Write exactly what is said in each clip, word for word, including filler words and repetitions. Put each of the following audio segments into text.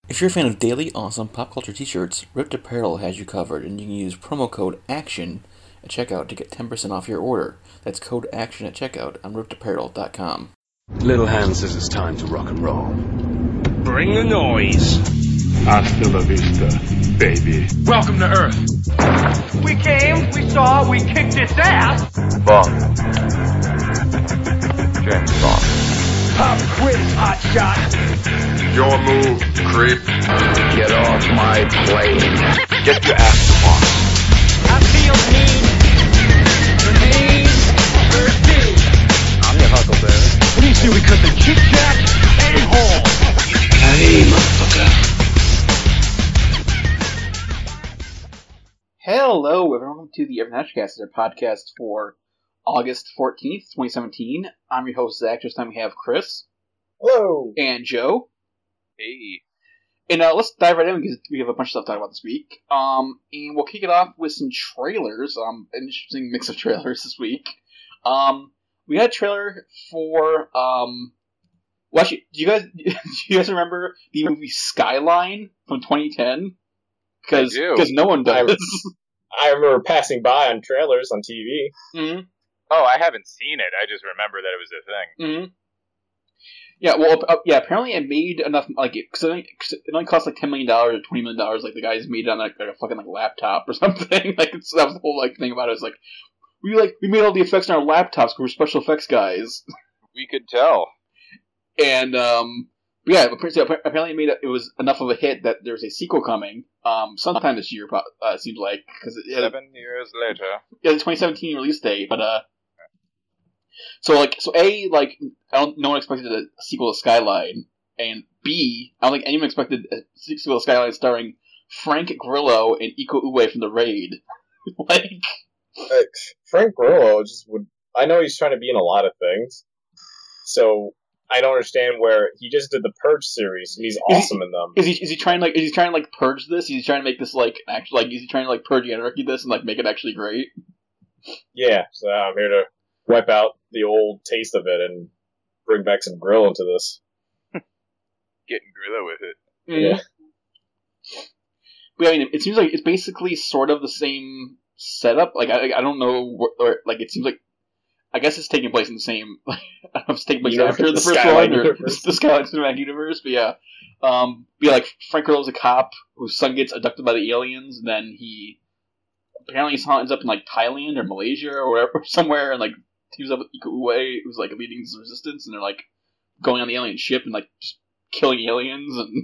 If you're a fan of daily, awesome pop culture t-shirts, Ripped Apparel has you covered, and you can use promo code ACTION at checkout to get ten percent off your order. That's code ACTION at checkout on ripped apparel dot com. Little Hand says it's time to rock and roll. Bring the noise. Hasta la vista, baby. Welcome to Earth. We came, we saw, we kicked its ass. Bond. James Bond. Pop quiz, hot shot. Your move, creep. Get off my plane. Get your ass to Mars. I feel mean. The mean, thirsty. I'm your Huckleberry. What do you say we cut the Kit Kat a-hole? Hey, motherfucker. Hello, everyone. Welcome to the Everything Action Cast, our podcast for August fourteenth, twenty seventeen. I'm your host, Zach. This time we have Chris. Hello. And Joe. Hey. And uh, let's dive right in because we have a bunch of stuff to talk about this week. Um, and we'll kick it off with some trailers. Um, an interesting mix of trailers this week. Um, we had a trailer for um. Well, actually, do you guys do you guys remember the movie Skyline from twenty ten? Because because no one does. I remember passing by on trailers on T V. Mm-hmm. Oh, I haven't seen it. I just remember that it was a thing. Mm-hmm. Yeah, well, uh, yeah. Apparently, it made enough. Like, because it, it only cost like ten million dollars or twenty million dollars. Like, the guys made it on like, like a fucking like laptop or something. Like, it's, that was the whole like thing about it. It's like we like we made all the effects on our laptops because we're special effects guys. We could tell. And um, yeah, apparently, apparently it made a, it was enough of a hit that there's a sequel coming. Um, sometime this year, uh, it seems like because it, Seven it, years later. Yeah, the twenty seventeen release date, but uh. So like, so A, like, I don't, no one expected a sequel to Skyline, and B, I don't think anyone expected a sequel to Skyline starring Frank Grillo and Iko Uwais from The Raid. Like, uh, Frank Grillo just would. I know he's trying to be in a lot of things, so I don't understand where he just did the Purge series and he's awesome he, in them. Is he? Is he trying like? Is he trying to like purge this? Is he trying to make this like actually like? Is he trying to like purge anarchy this and like make it actually great? Yeah, so I'm here to wipe out the old taste of it and bring back some grill into this. Getting Grillo with it. Mm-hmm. Yeah. But I mean, it seems like it's basically sort of the same setup. Like, I, I don't know, or, or like it seems like, I guess it's taking place in the same. Like, I don't know if it's taking place Universe, after the, the first Skyline one or universe. the Skyline Cinematic Universe. But yeah, um, but yeah, like Frank Grillo's a cop whose son gets abducted by the aliens, and then he apparently somehow ends up in like Thailand or Malaysia or wherever, or somewhere, and like. Teams up with Iko Uwais, who's like leading the resistance, and they're like going on the alien ship and like just killing aliens. And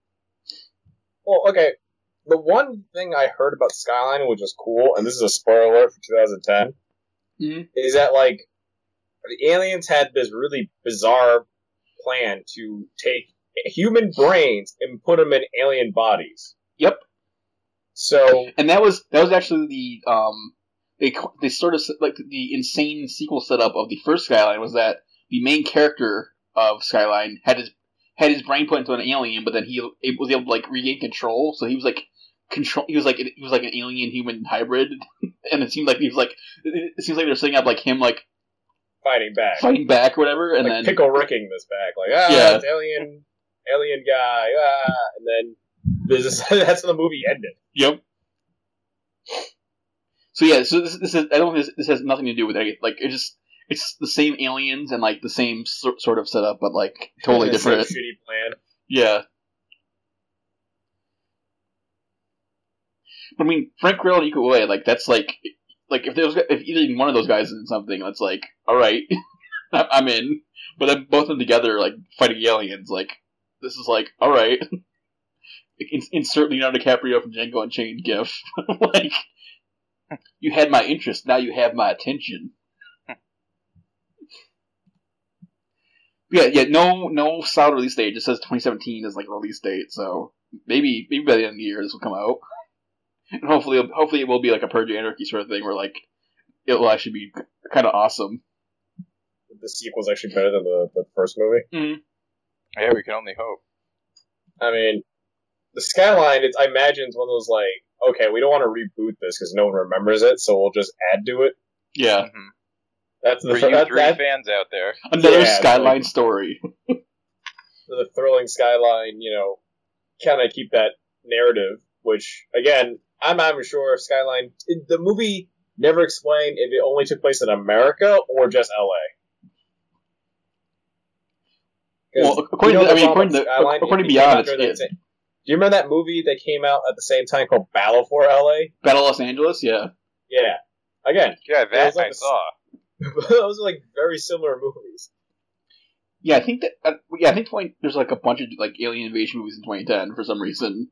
well, okay, the one thing I heard about Skyline, which was cool, and this is a spoiler alert for two thousand ten, mm-hmm. is that like the aliens had this really bizarre plan to take human brains and put them in alien bodies. Yep. So, and that was that was actually the um. They they sort of like the insane sequel setup of the first Skyline was that the main character of Skyline had his had his brain put into an alien, but then he was able to like regain control. So he was like control. He was like he was like an alien human hybrid, and it seemed like he was like it seems like they're setting up like him like fighting back, fighting back or whatever, and like then pickle ricking this back, like ah, yeah. it's alien alien guy, ah, and then this is, that's how the movie ended. Yep. So yeah, so this, this is I don't this, this has nothing to do with it. Like it just it's the same aliens and like the same so, sort of setup, but like totally different. Same shitty plan. Yeah. But I mean, Frank Grillo and Iko Uwais, like that's like like if there was if either one of those guys is in something, it's like all right, I'm in. But then both of them together, like fighting aliens, like this is like all right. Insert Leonardo DiCaprio from Django Unchained gif, like. You had my interest, now you have my attention. yeah, yeah, no no solid release date. It just says twenty seventeen as like a release date, so maybe maybe by the end of the year this will come out. And hopefully hopefully it will be like a Purge Anarchy sort of thing where like it will actually be kind of awesome. The sequel's actually better than the, the first movie. Mm-hmm. Yeah, we can only hope. I mean, the Skyline, it's, I imagine it's one of those like, okay, we don't want to reboot this because no one remembers it, so we'll just add to it. Yeah. Mm-hmm. That's the For you that, three that, fans out there. Another Yeah, Skyline like, story. the thrilling Skyline, you know, kind of keep that narrative. Which again, I'm not even sure if Skyline. The movie never explained if it only took place in America or just L A. Well, according to, I mean, according to, Skyline, according to Beyond, it's, it. Do you remember that movie that came out at the same time called Battle for L A? Battle Los Angeles, yeah. Yeah. Again. Yeah, that like I saw. Those are like very similar movies. Yeah, I think that. Uh, yeah, I think twenty, there's like a bunch of like alien invasion movies in twenty ten for some reason.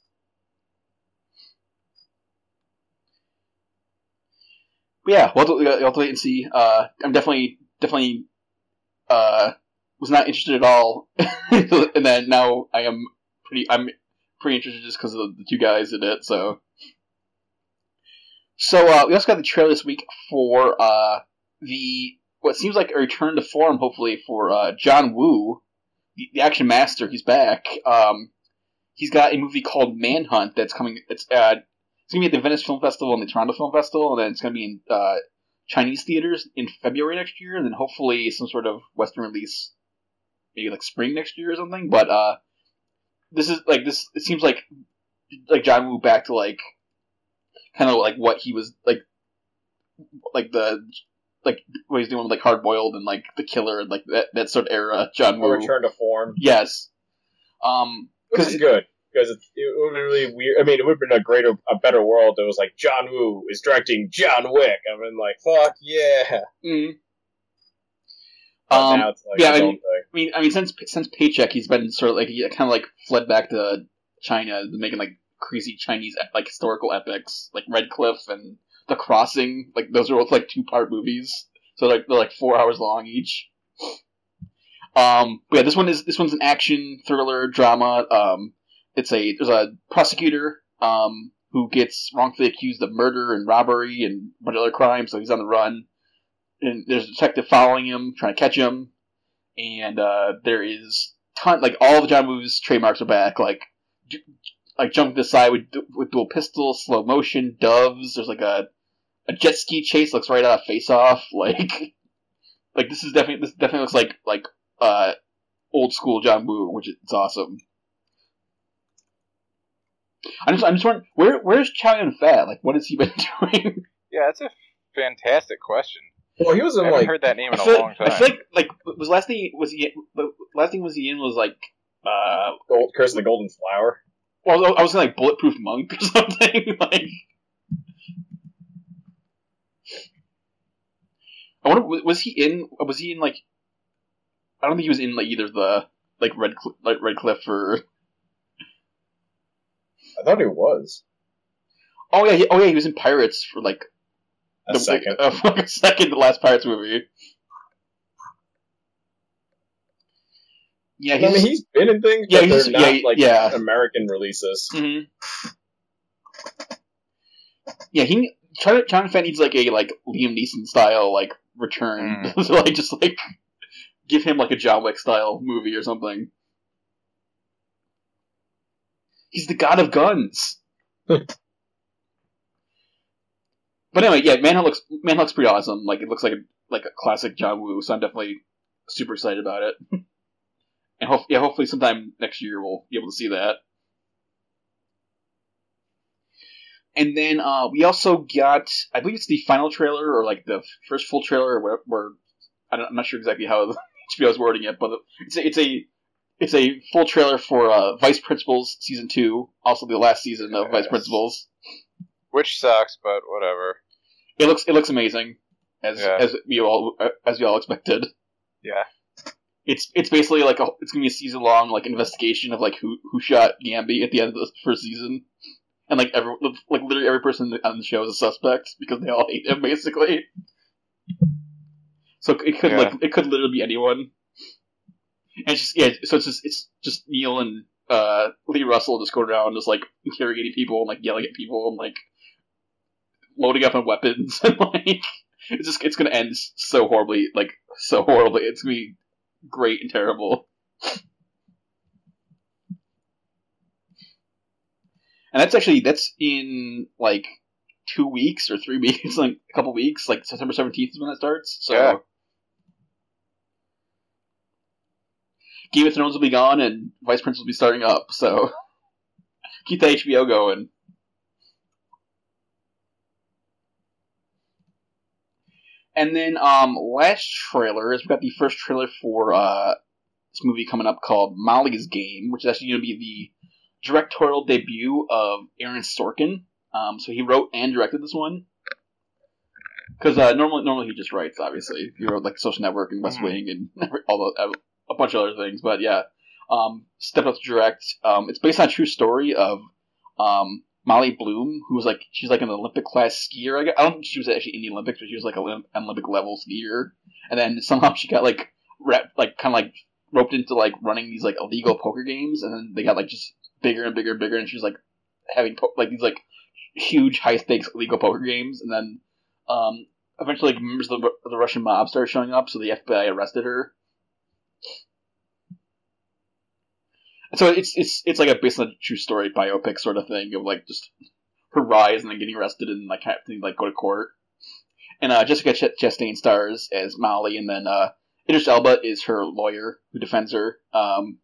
But yeah, we'll have, to, we'll have to wait and see. Uh, I'm definitely, definitely, uh, was not interested at all, and then now I am pretty. I'm pretty interested just because of the two guys in it. So, so uh, we also got the trailer this week for uh, the what seems like a return to form, hopefully for uh, John Woo, the, the action master. He's back. Um, he's got a movie called Manhunt that's coming. It's uh, it's gonna be at the Venice Film Festival and the Toronto Film Festival, and then it's gonna be in uh, Chinese theaters in February next year, and then hopefully some sort of Western release. Maybe like spring next year or something, but uh, this is like this. It seems like like John Woo back to like kind of like what he was like, like the like what he's doing with like Hard Boiled and like The Killer and like that that sort of era. John Woo a return to form. Yes, um, which is good because it, it would be really weird. I mean, it would have been a greater, a better world that was like John Woo is directing John Wick. I mean, like fuck yeah. Mm-hmm. Um, now it's like yeah, I mean, I mean, I mean, since since Paycheck, he's been sort of like he kind of like fled back to China, making like crazy Chinese like historical epics, like Red Cliff and The Crossing. Like those are both like two part movies, so like they're like four hours long each. Um, but yeah, this one is this one's an action thriller drama. Um, it's a there's a prosecutor um who gets wrongfully accused of murder and robbery and a bunch of other crimes, so he's on the run. And there's a detective following him, trying to catch him, and uh, there is ton like all the John Woo's trademarks are back, like j- like jump to the side with with dual pistols, slow motion, doves. There's like a a jet ski chase looks right out of Face Off, like like this is definitely this definitely looks like like uh old school John Woo, which is it's awesome. I'm just I'm just wondering where where's Chow Yun Fat? Like what has he been doing? Yeah, that's a fantastic question. Well, he was in I haven't like heard that name in a feel, long time. I feel like like was last thing was he the last thing was he in was like uh Gold, Curse of the Golden Flower. Well, I was in like Bulletproof Monk or something. Like, I wonder was he in was he in like I don't think he was in like either the like Red Cl- like Red Cliff or I thought he was. Oh yeah, he, oh yeah, he was in Pirates for like. A the, second. Uh, for like a second, the last Pirates movie. Yeah, he's, I mean, he's been in things, yeah, but he's, they're not yeah, like yeah. American releases. Mm-hmm. Yeah, he Jonathan Fett needs like a like Liam Neeson style like return, mm. so like just like give him like a John Wick style movie or something. He's the god of guns. But anyway, yeah, Manhunt looks Manhunt looks pretty awesome. Like it looks like a like a classic John Woo, so I'm definitely super excited about it. And hope, yeah, hopefully sometime next year we'll be able to see that. And then uh, we also got, I believe it's the final trailer or like the first full trailer, where, where I don't, I'm not sure exactly how H B O is wording it, but it's a it's a, it's a full trailer for uh, Vice Principals season two, also the last season of yes. Vice Principals. Which sucks, but whatever. It looks it looks amazing, as yeah. as we all as we all expected. Yeah. It's it's basically like a it's gonna be a season long like investigation of like who who shot Gambi at the end of the first season, and like every like literally every person on the show is a suspect because they all hate him basically. So it could yeah. like it could literally be anyone. And it's just yeah, so it's just it's just Neil and uh, Lee Russell just going around just like interrogating people and like yelling at people and like loading up on weapons and like it's just it's gonna end so horribly, like so horribly. It's gonna be great and terrible. And that's actually that's in like two weeks or three weeks, like a couple weeks. Like September seventeenth is when that starts. So yeah. Game of Thrones will be gone and Vice Principals will be starting up. So keep the H B O going. And then um, last trailer is we got the first trailer for uh, this movie coming up called Molly's Game, which is actually going to be the directorial debut of Aaron Sorkin. Um, so he wrote and directed this one. Because uh, normally, normally he just writes. Obviously, he wrote like Social Network and West mm-hmm. Wing and all the, a bunch of other things. But yeah, um, stepped up to direct. Um, it's based on a true story of um, Molly Bloom, who was like she's like an Olympic class skier. I, guess. I don't think she was actually in the Olympics, but she was like an Olympic level skier. And then somehow she got like wrapped, like kind of like roped into like running these like illegal poker games, and then they got like just bigger and bigger and bigger, and she was like having po- like these like huge high stakes illegal poker games, and then. Um, eventually, like, members of the, of the Russian mob started showing up, so the F B I arrested her. And so it's it's it's like a based on a true story biopic sort of thing of like just her rise and then getting arrested and like having to like go to court. And uh, Jessica Ch- Chastain stars as Molly, and then uh, Idris Elba is her lawyer who defends her. Um,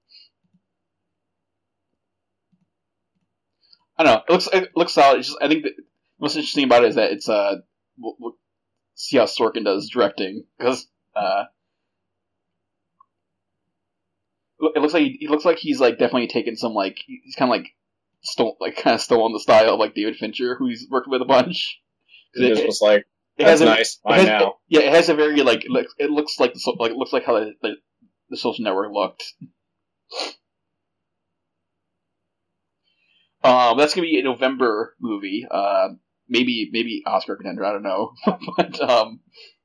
I don't know. It looks it looks solid. It's just, I think that what's interesting about it is that it's uh. We'll, we'll see how Sorkin does directing, because uh, it looks like he, he looks like he's like definitely taken some like he's kind of like stole like kind of stolen the style of like David Fincher, who he's worked with a bunch. It, it just was like it that's has a, nice. It has, now, it, yeah, it has a very like it looks, it looks like the like it looks like how the, the, the Social Network looked. Um, that's gonna be a November movie. Uh. Maybe maybe Oscar contender, I don't know. but um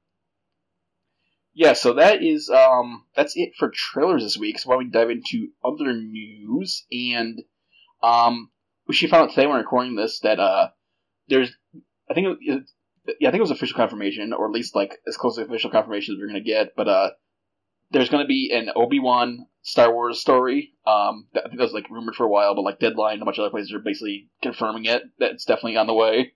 yeah, so that is um that's it for trailers this week. So why don't we dive into other news, and um we should find out today when we're recording this that uh there's I think it, yeah, I think it was official confirmation, or at least like as close to official confirmation as we're gonna get, but uh there's gonna be an Obi-Wan Star Wars story. Um I think that was like rumored for a while, but like Deadline and a bunch of other places are basically confirming it, that it's definitely on the way.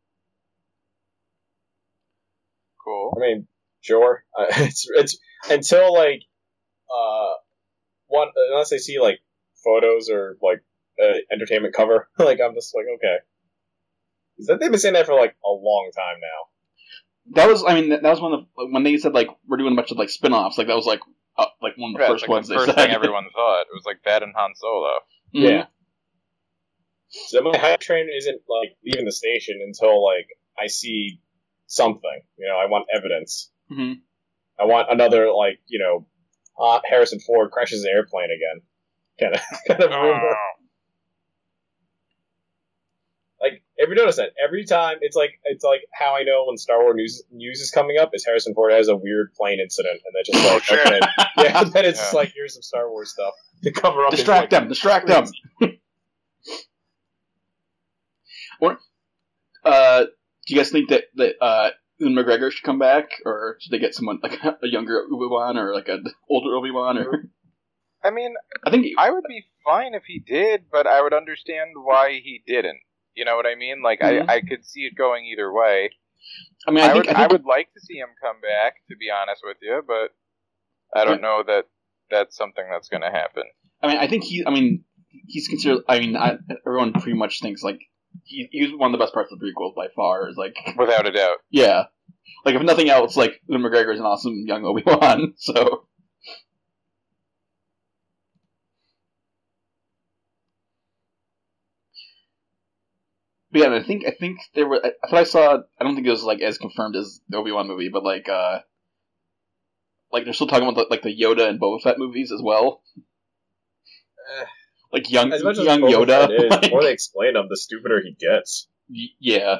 Cool. I mean, sure. Uh, it's it's until like uh one unless I see like photos or like uh, entertainment cover, like I'm just like okay. Is that they've been saying that for like a long time now? That was I mean that was one of when they said like we're doing a bunch of like spin-offs, like that was like uh, like one of the yeah, first like ones the they first said. thing everyone thought. It was like that and Han Solo. Mm-hmm. Yeah. So my hype train isn't like leaving the station until like I see something. You know, I want evidence. Mm-hmm. I want another, like, you know, uh, Harrison Ford crashes the airplane again. Kind of, kind of rumor. Like, have you noticed that every time it's like it's like how I know when Star Wars news news is coming up is Harrison Ford has a weird plane incident, and then just like Oh, okay, yeah, and then it's Yeah. just like here's some Star Wars stuff to cover up. his, Distract like, them, distract them. Or, uh, do you guys think that that uh, Ewan McGregor should come back, or should they get someone like a younger Obi-Wan or like an older Obi-Wan? Or I mean, I think I would be fine if he did, but I would understand why he didn't. You know what I mean? Like, mm-hmm. I, I could see it going either way. I mean, I, I think, would I, think, I would like to see him come back, to be honest with you, but I don't yeah. know that that's something that's going to happen. I mean, I think he. I mean, he's considered. I mean, I, everyone pretty much thinks like he he was one of the best parts of the prequels by far. Is like Without a doubt. Yeah, like if nothing else, like Ewan McGregor is an awesome young Obi-Wan. So. But yeah, I think I think there were. I thought I saw. I don't think it was like as confirmed as the Obi-Wan movie, but like, uh, like they're still talking about the, like the Yoda and Boba Fett movies as well. Eh, like young, as much as young Boba Yoda. Fett is, like, the more they explain him, the stupider he gets. y- yeah.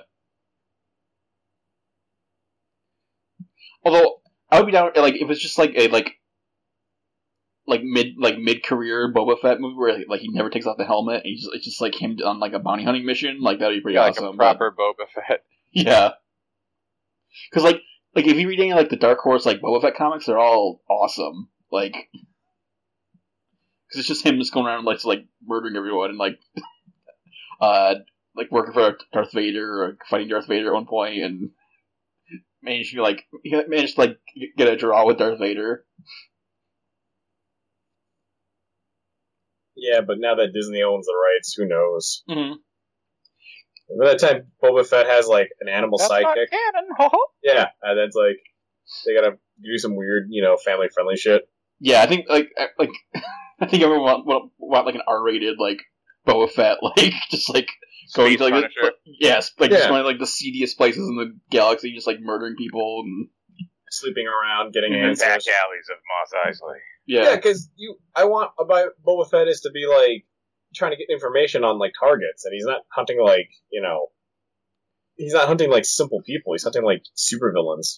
Although I would be down like if it's just like a like like mid like mid career Boba Fett movie where like he never takes off the helmet and he's just, it's just like him on like a bounty hunting mission, like that'd be pretty Yeah, awesome. like a proper Boba Fett. Yeah, because like like if you read any like the Dark Horse like Boba Fett comics, they're all awesome. Like because it's just him just going around like just, like murdering everyone and like uh like working for Darth Vader or fighting Darth Vader at one point and managed to like he managed to like get a draw with Darth Vader. Yeah, but now that Disney owns the rights, who knows? Mm-hmm. By that time, Boba Fett has like an animal That's sidekick. not canon. Ho ho. Yeah, and that's like they gotta do some weird, you know, family friendly shit. Yeah, I think like I- like I think everyone want, want, want like an R-rated like Boba Fett, like just like going Space to like Punisher. the, yes, like just Yeah. going to like the seediest places in the galaxy, just like murdering people and Sleeping around, getting Mhm. answers. Back alleys of Mos Eisley. yeah, Yeah, because you, I want about Boba Fett is to be like trying to get information on like targets, and he's not hunting like you know, he's not hunting like simple people. He's hunting like supervillains.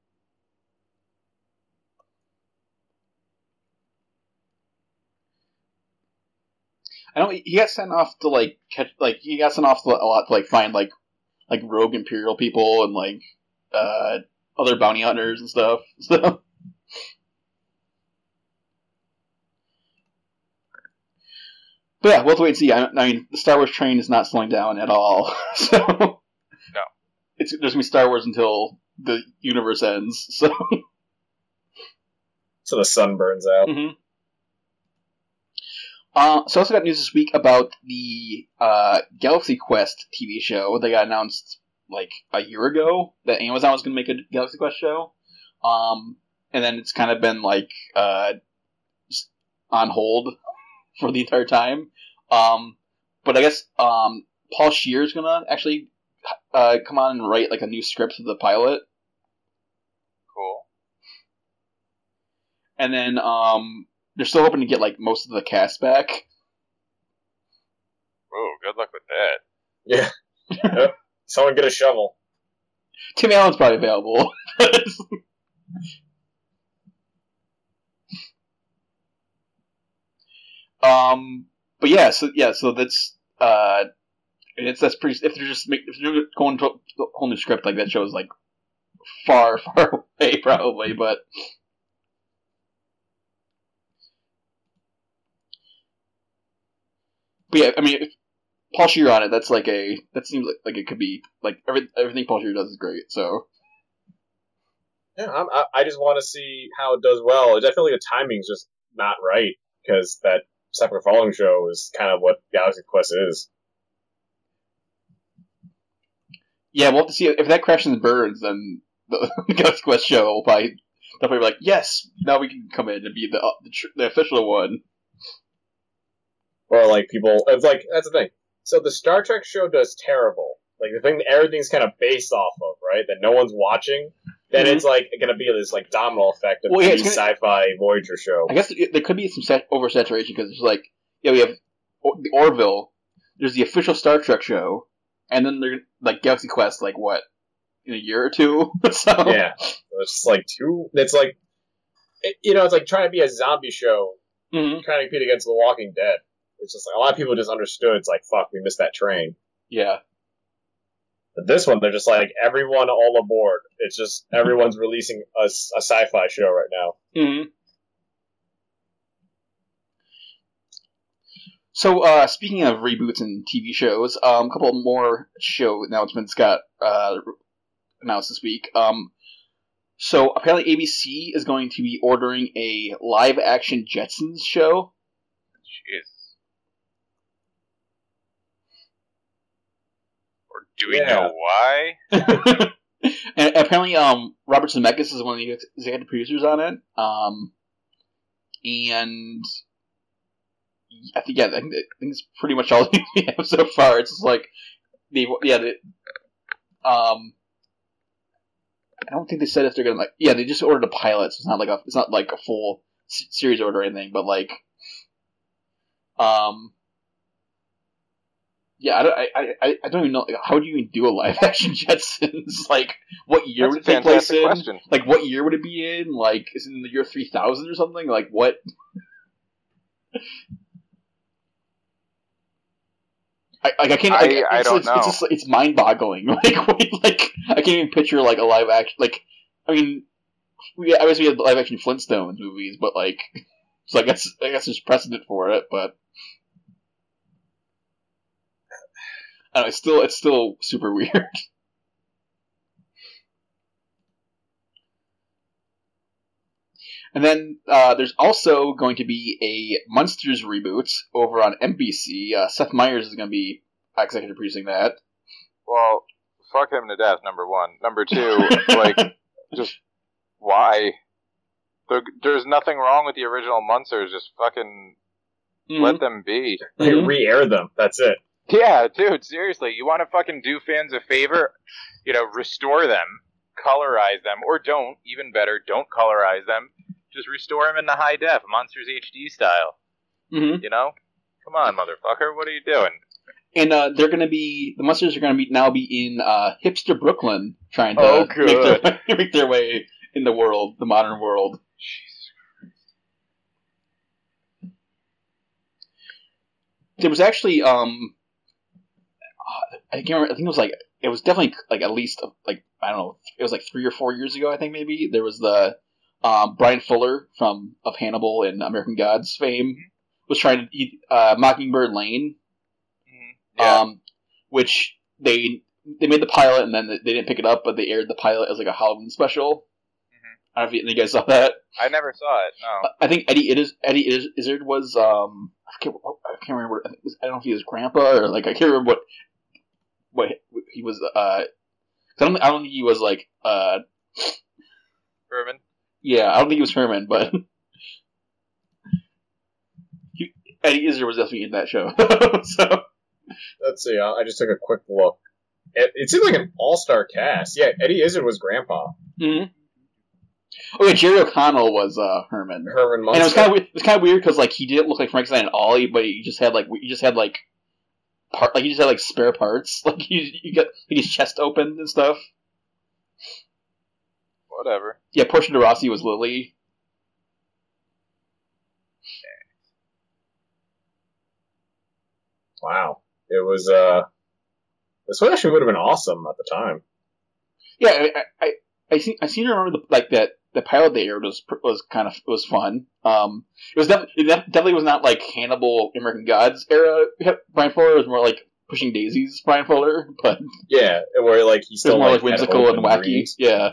I know he got sent off to like catch like he got sent off to, a lot to like find like like rogue Imperial people and like uh other bounty hunters and stuff. So. But yeah, we'll have to wait and see. I, I mean, the Star Wars train is not slowing down at all. So no, it's there's gonna be Star Wars until the universe ends. So So the sun burns out. mm-hmm. uh, so I also got news this week about the uh, Galaxy Quest T V show. They got announced like a year ago that Amazon was gonna make a Galaxy Quest show, um, and then it's kind of been like uh, just on hold for the entire time. Um, but I guess um, Paul Scheer is gonna actually uh, come on and write like a new script for the pilot, Cool. and then um, they're still hoping to get like most of the cast back. Oh, good luck with that. Yeah. Yep. Someone get a shovel. Tim Allen's probably available. um, but yeah, so yeah, so that's uh, it's that's pretty. If they're just make, if they're going to a whole new script, like that shows like far, far away, probably. But but yeah, I mean, if Paul Scheer on it, that's like a that seems like, like it could be like every, everything Paul Scheer does is great. So Yeah, I'm, I, I just want to see how it does well. I feel like the timing's just not right because that separate following show is kind of what Galaxy Quest is. yeah, we'll have to see if that crashes and burns. Then the Galaxy Quest show will probably they'll probably be like, yes, now we can come in and be the uh, the, tr- the official one. Or like people, it's like that's the thing. So the Star Trek show does terrible. Like the thing that everything's kind of based off of, right? That no one's watching. Then Mhm. it's like going to be this like domino effect of Well, yeah, the it's gonna- sci-fi Voyager show. I guess it- there could be some sat- oversaturation because it's like, yeah, we have o- the Orville. There's the official Star Trek show, and then there's like Galaxy Quest. Like what in a year or two? So Yeah, it's like two. It's like it, you know, it's like trying to be a zombie show, Mhm. trying to compete against The Walking Dead. It's just like a lot of people just understood. It's like fuck, we missed that train. yeah. But this one, they're just like everyone all aboard. It's just everyone's releasing a, s- a sci-fi show right now. hmm So, uh, speaking of reboots and T V shows, um, a couple more show announcements got uh, announced this week. Um, so, apparently, A B C is going to be ordering a live-action Jetsons show. Jeez. Or do we Yeah. know why? And apparently, um, Robert Zemeckis is one of the ex- executive producers on it. Um, and I think, yeah, I think, I think it's pretty much all we have so far. It's just like, the yeah, the, um, I don't think they said if they're gonna like, yeah, they just ordered a pilot, so it's not like a, it's not like a full s- series order or anything, but like, um, yeah, I don't, I, I, I don't even know, like, how do you even do a live action Jetsons? Like, what year That's would a it take place fantastic in? question. Like, what year would it be in? Like, is it in the year three thousand or something? Like, what? I, like, I can't. I- Like, I it's, don't it's, It's, know. just, it's mind-boggling. Like, wait, like, I can't even picture like a live action. Like, I mean, we I guess we had live action Flintstones movies, but like, so I guess I guess there's precedent for it, but I don't know, it's still it's still super weird. And then uh, there's also going to be a Munsters reboot over on N B C. Uh, Seth Meyers is going to be executive producing that. Well, fuck him to death, number one. Number two, like, just why? There, there's nothing wrong with the original Munsters. Just fucking mm-hmm. let them be. Like, mm-hmm. re-air them. That's it. Yeah, dude, seriously. You want to fucking do fans a favor? You know, restore them, colorize them, or don't. Even better, don't colorize them. Just restore them in the high def, Monsters H D style. Mm-hmm. You know? Come on, motherfucker. What are you doing? And uh, they're going to be... The Munsters are going to be now be in uh, hipster Brooklyn, trying to oh, make, their, make their way in the world, the modern world. Jesus Christ. There was actually... um, I can't remember, I think it was like... It was definitely like at least, like, I don't know, it was like three or four years ago, I think maybe. There was the... Um, Brian Fuller from of Hannibal and American Gods fame mm-hmm. was trying to eat uh, Mockingbird Lane, mm-hmm. yeah. um, which they they made the pilot and then they didn't pick it up, but they aired the pilot as like a Halloween special. Mm-hmm. I don't know if you, you guys saw that. I never saw it. No. I think Eddie Izzard, Eddie Izzard was um I can't, I can't remember. I, think it was, I don't know if he was Grandpa or like I can't remember what what he was. Uh, I don't I don't think he was like uh Herman. Yeah, I don't think he was Herman, but he, Eddie Izzard was definitely in that show. So let's see. I just took a quick look. It, it seemed like an all-star cast. Yeah, Eddie Izzard was Grandpa. Mm-hmm. Oh yeah, Jerry O'Connell was uh, Herman. Herman Munster. And it was kind of it was kind of weird because like he didn't look like Frankenstein at all, but he just had like he just had like part like he just had like spare parts. Like he you got like his chest open and stuff. Whatever. Yeah, Portia de Rossi was Lily. Wow. It was, uh... This one actually would have been awesome at the time. Yeah, I I, I, seem, I seem to remember, the, like, that the pilot they aired was was kind of was fun. Um, it was def- it definitely was not, like, Hannibal, American Gods era Brian Fuller. It was more, like, Pushing Daisies Brian Fuller, but... Yeah, where, like, he's still, it was more, like, like whimsical and wacky. Dreams. Yeah.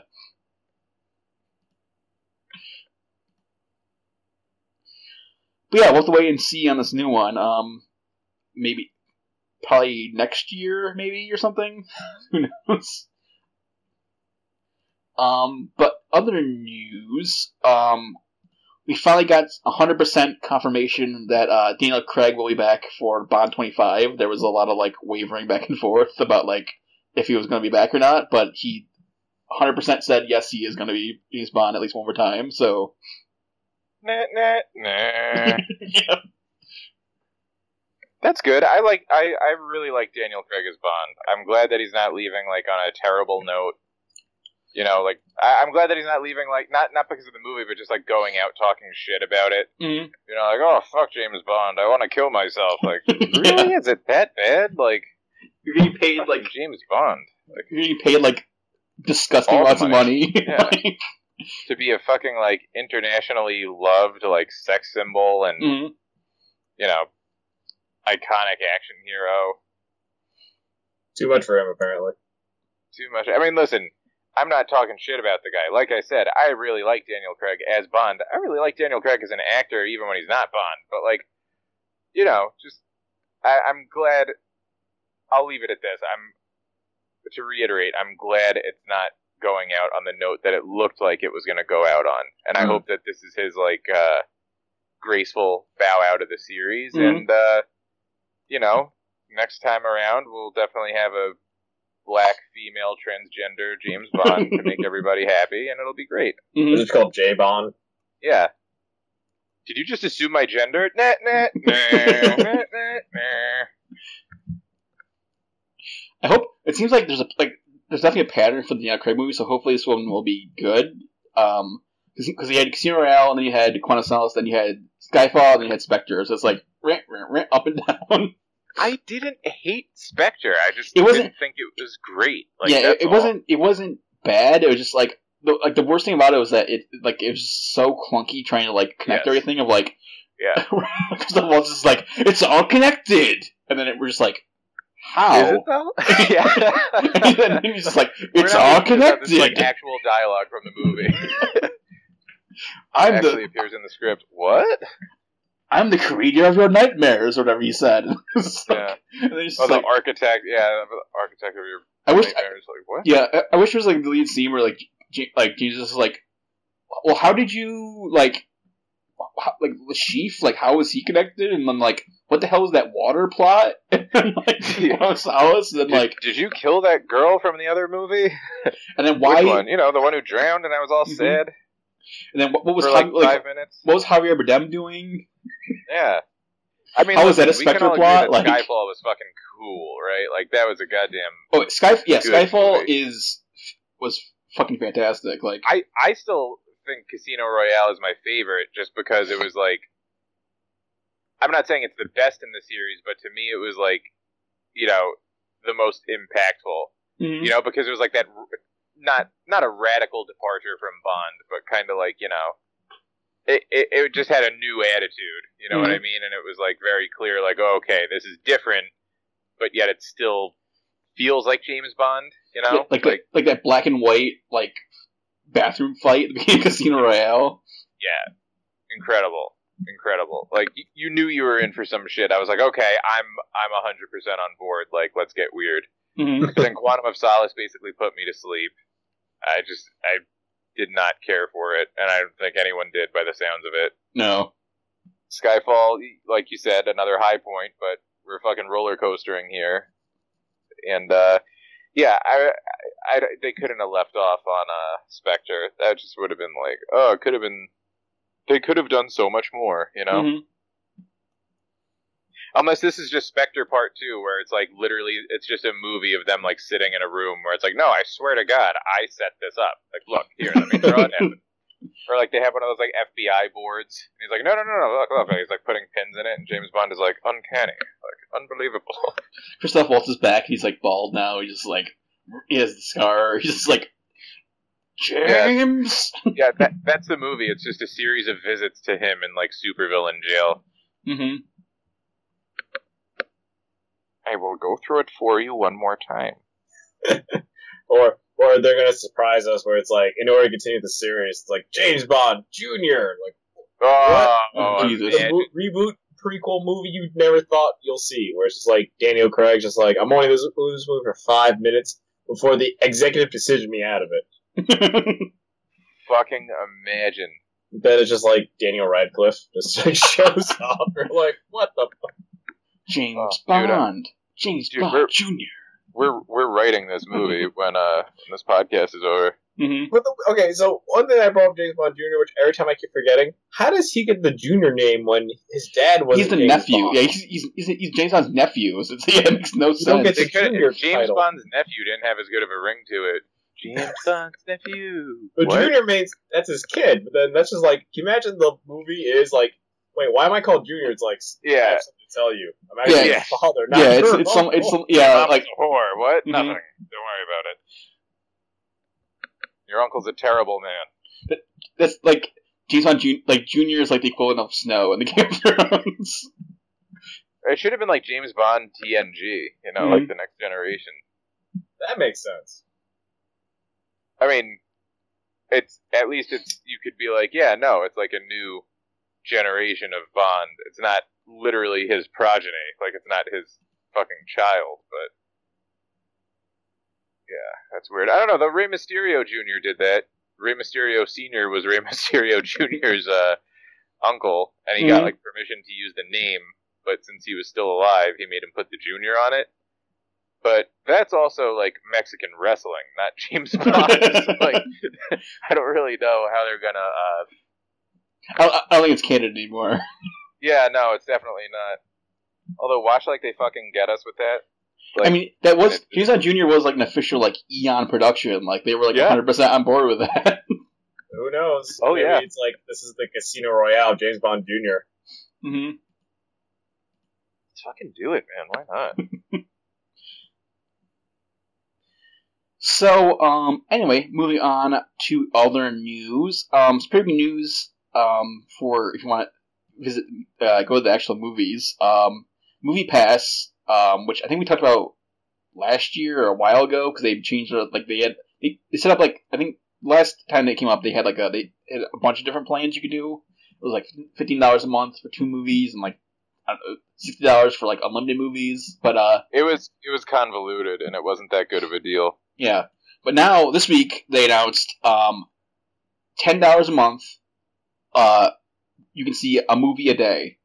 But yeah, we'll have to wait and see on this new one. Um, maybe, probably next year, maybe, or something. Who knows? Um, but other news, um, we finally got one hundred percent confirmation that uh, Daniel Craig will be back for Bond twenty-five. There was a lot of, like, wavering back and forth about, like, if he was going to be back or not, but he one hundred percent said yes, he is going to be James Bond at least one more time, so... Nah, nah, nah. Yeah. That's good. I like. I, I really like Daniel Craig as Bond. I'm glad that he's not leaving like on a terrible note. You know, like I, I'm glad that he's not leaving like not not because of the movie, but just like going out talking shit about it. Mm-hmm. You know, like oh fuck James Bond, I want to kill myself. Like really, is it that bad? Like you're getting paid like James Bond. Like you're getting paid like disgusting lots of money. Yeah. Like, to be a fucking, like, internationally loved, like, sex symbol and, mm-hmm. you know, iconic action hero. Too much for him, apparently. Too much. I mean, listen, I'm not talking shit about the guy. Like I said, I really like Daniel Craig as Bond. I really like Daniel Craig as an actor, even when he's not Bond. But, like, you know, just, I, I'm glad, I'll leave it at this. I'm, to reiterate, I'm glad it's not going out on the note that it looked like it was going to go out on. And mm-hmm. I hope that this is his, like, uh, graceful bow out of the series. Mm-hmm. And, uh, you know, next time around, we'll definitely have a black female transgender James Bond to make everybody happy, and it'll be great. Mm-hmm. It's called J Bond. Yeah. Did you just assume my gender? Nah, nah, nah, nah, nah, nah. I hope, it seems like there's a, like, there's definitely a pattern for the Daniel Craig movie, so hopefully this one will be good. Um, because he had Casino Royale, and then you had Quantum of Solace, then you had Skyfall, and then you had Spectre. So it's like rant, rant, rant, up and down. I didn't hate Spectre. I just it wasn't, didn't think it was great. Like, yeah, it, it all. wasn't. It wasn't bad. It was just like the like the worst thing about it was that it like it was just so clunky trying to like connect yes. everything. Of like, yeah, because the was just like it's all connected, and then it, we're just like. How? Is it though? Yeah. And then he's just like, it's all connected. This, like, actual dialogue from the movie. I'm actually the appears in the script. What? I'm the creator of your nightmares, or whatever he said. It's like- Yeah. and then it's Oh, just the like, architect. Yeah, the architect of your I wish, nightmares. Like what? yeah, I, I wish there was like the lead scene where like, J- like Jesus is like, well, how did you like, how, like the Sheaf? Like, how is he connected? And then like, what the hell is that water plot? And like, Yeah. Gonzalez, Alice, and then Did, like, did you kill that girl from the other movie? and then why? Which one? You know, the one who drowned, and I was all Mhm. sad And then what, what was for Javi- like like, five minutes. what was Javier Bardem doing? Yeah. I mean, How was that a listen, we can Spectre all agree plot? that Like- Skyfall was fucking cool, right? Like that was a goddamn. Oh, Sky, yeah, Good Skyfall movie. is was fucking fantastic. Like, I I still think Casino Royale is my favorite, just because it was like. I'm not saying it's the best in the series, but to me it was like, you know, the most impactful. mhm. You know, because it was like that, r- not not a radical departure from Bond, but kind of like, you know, it, it it just had a new attitude. You know what I mean? And it was like very clear, like, oh, okay, this is different, but yet it still feels like James Bond. You know, Yeah, like, like like that black and white like bathroom fight at the beginning of Casino Royale. yeah, incredible. Incredible. Like y- you knew you were in for some shit. I was like, okay, I'm I'm a hundred percent on board. Like, let's get weird. Mm-hmm. But then Quantum of Solace basically put me to sleep. I just I did not care for it, and I don't think anyone did by the sounds of it. No. Skyfall, like you said, another high point, but we're fucking roller coastering here. And uh, yeah, I, I, I they couldn't have left off on uh, Spectre. That just would have been like, oh, it could have been. They could have done so much more, you know? Mhm. Unless this is just Spectre Part two, where it's like literally, it's just a movie of them like sitting in a room where it's like, no, I swear to God, I set this up. Like, look, here, let me draw it in. Or like they have one of those like F B I boards. And he's like, no, no, no, no, look, look. And he's like putting pins in it, and James Bond is like, uncanny. Like, unbelievable. Christoph Waltz is back. He's like bald now. He's just like he has the scar. He's just like James. Yeah, that that's the movie. It's just a series of visits to him in like supervillain jail. Mm-hmm. I will go through it for you one more time. Or or they're gonna surprise us where it's like, in order to continue the series, it's like James Bond Junior Like Oh, Oh, Jesus. the imagine. mo- reboot prequel movie you never thought you'll see, where it's just like Daniel Craig just like, I'm only in this this movie for five minutes before the executive decision me out of it. Fucking imagine. Then it's just like Daniel Radcliffe just like shows up. We're like, what the fuck? James Oh, dude, I'm- Bond. James dude, Bond we're- Junior We're we're writing this movie when uh when this podcast is over. Mm-hmm. But the, okay, so one thing I brought up James Bond Junior, which every time I keep forgetting, how does he get the Junior name when his dad was He's the James nephew. Bond? Yeah, he's, he's, he's, he's James Bond's nephew. So it's, yeah, it makes no You don't sense. get They the could, Junior James title. Bond's nephew didn't have as good of a ring to it. James Bond's nephew. But What? Junior means that's his kid, but then that's just like, can you imagine the movie is like, wait, why am I called Junior? It's like, I Yeah. have something to tell you. I'm actually Yeah. your Yeah. father, not Yeah, it's your it's some it's uncle. some yeah Mom's like a whore. What? Mhm. Nothing. Don't worry about it. Your uncle's a terrible man. that's like James Bond Jun- like Junior is like the equivalent of Snow in the Game of Thrones. It should have been like James Bond T N G, you know, Mhm. like the next generation. That makes sense. I mean, it's at least it's you could be like, yeah, no, it's like a new generation of Bond. It's not literally his progeny, like it's not his fucking child, but yeah, that's weird. I don't know. The Rey Mysterio Junior did that. Rey Mysterio Senior was Rey Mysterio Junior's uh, uncle, and he got Mhm. like permission to use the name, but since he was still alive, he made him put the Junior on it. But that's also like Mexican wrestling, not James Bond. So, like, I don't really know how they're gonna. Uh, I, I don't think it's canon anymore. yeah, no, it's definitely not. Although, watch like they fucking get us with that. Like, I mean, that was it- James Bond Junior was like an official like Eon production. Like they were like Yeah. one hundred percent on board with that. Who knows? Oh, Maybe yeah. it's like, this is the Casino Royale, James Bond Junior hmm let's fucking do it, man. Why not? So, um, anyway, moving on to other news. Um, some pretty good news. Um, for if you want to visit, uh, go to the actual movies. Um, Movie Pass. Um, which I think we talked about last year or a while ago because they changed it. Like they had they, they set up like I think last time they came up they had like a they had a bunch of different plans you could do. It was like fifteen dollars a month for two movies, and like I don't know, sixty dollars for like unlimited movies. But uh, It was it was convoluted, and it wasn't that good of a deal. yeah. But now this week they announced um, ten dollars a month. Uh, you can see a movie a day.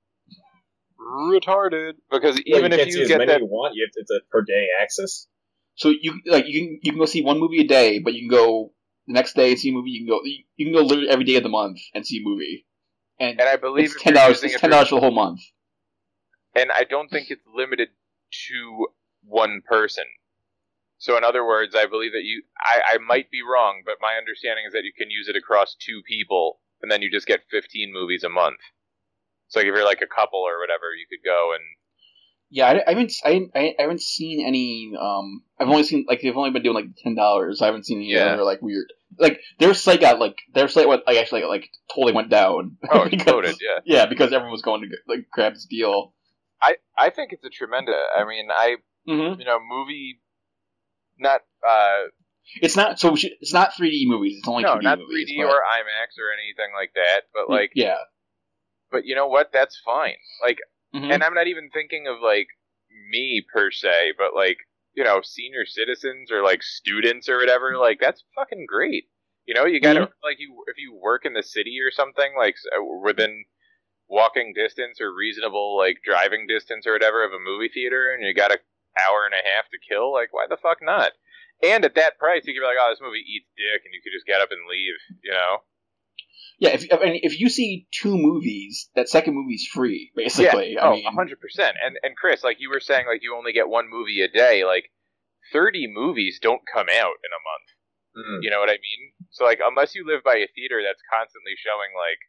Retarded. Because Well, even you if can't see you as get many that, you want. You have to, it's a per day access. So you like you can you can go see one movie a day, but you can go the next day and see a movie. You can go you, you can go literally every day of the month and see a movie. And, and I believe it's if ten you're dollars. using It's it ten for- dollars for the whole month. and I don't think it's limited to one person. So in other words, I believe that you, I, I might be wrong, but my understanding is that you can use it across two people, and then you just get fifteen movies a month. So like if you're like a couple or whatever, you could go and... Yeah, I, I haven't I, I haven't seen any. Um, I've only seen like they've only been doing like ten dollars. I haven't seen any Yeah. other like weird. Like their site got like their site went like actually like totally went down. Oh, because- exploded, yeah. Yeah, because everyone was going to like grab this deal. I, I think it's a tremendous... I mean, I, Mm-hmm. you know, movie... Not, uh... It's not so. we should- It's not three D movies. It's only no, two D not movies. three D but- or IMAX or anything like that, but like... yeah. But you know what? That's fine. Like, Mhm. and I'm not even thinking of like me per se, but like, you know, senior citizens or like students or whatever, like that's fucking great. You know, you gotta like you if you work in the city or something like s- uh, within walking distance or reasonable like driving distance or whatever of a movie theater, and you got an hour and a half to kill, like why the fuck not? And at that price, you could be like, oh, this movie eats dick, and you could just get up and leave. You know. Yeah, if I mean, if you see two movies, that second movie's free, basically. Yeah, I oh, mean, one hundred percent. And and Chris, like you were saying, like you only get one movie a day. Like thirty movies don't come out in a month. Mm. You know what I mean? So like, unless you live by a theater that's constantly showing like,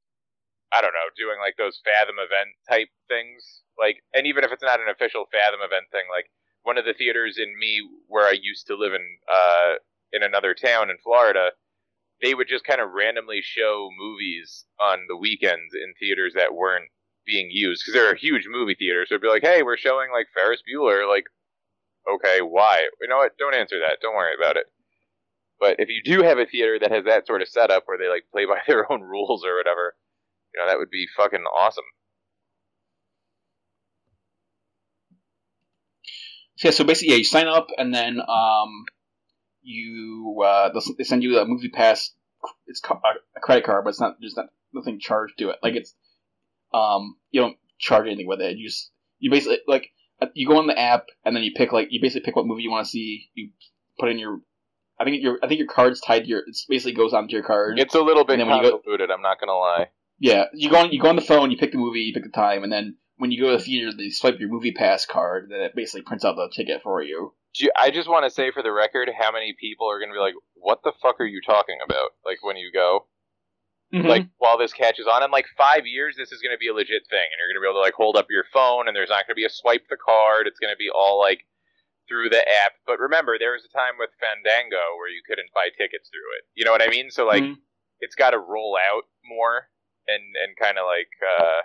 I don't know, doing like those Fathom event type things. Like, and even if it's not an official Fathom event thing, like one of the theaters in me where I used to live in, uh, in another town in Florida. They would just kind of randomly show movies on the weekends in theaters that weren't being used because they're a huge movie theater. So it'd be like, hey, we're showing like Ferris Bueller. Like, okay, why? You know what? Don't answer that. Don't worry about it. But if you do have a theater that has that sort of setup where they like play by their own rules or whatever, you know, that would be fucking awesome. yeah. So basically, yeah, you sign up and then um, you uh, they'll, they send you a movie pass. It's ca- a credit card, but it's not there's not nothing charged to it. Like it's um, you don't charge anything with it. You just you basically like you go on the app and then you pick like you basically pick what movie you want to see. You put in your I think your I think your card's tied to your. It basically goes onto your card. It's a little bit And then when you go- convoluted. I'm not gonna lie. Yeah, you go on you go on the phone, you pick the movie, you pick the time, and then when you go to the theater, they swipe your movie pass card, then it basically prints out the ticket for you. Do you- I just want to say for the record, how many people are gonna be like, "What the fuck are you talking about?" Like when you go. Mhm. Like while this catches on in like five years, this is going to be a legit thing, and you're going to be able to like hold up your phone, and there's not going to be a swipe the card. It's going to be all like through the app. But remember, there was a time with Fandango where you couldn't buy tickets through it. You know what I mean? So like, Mhm. it's got to roll out more and and kind of like uh,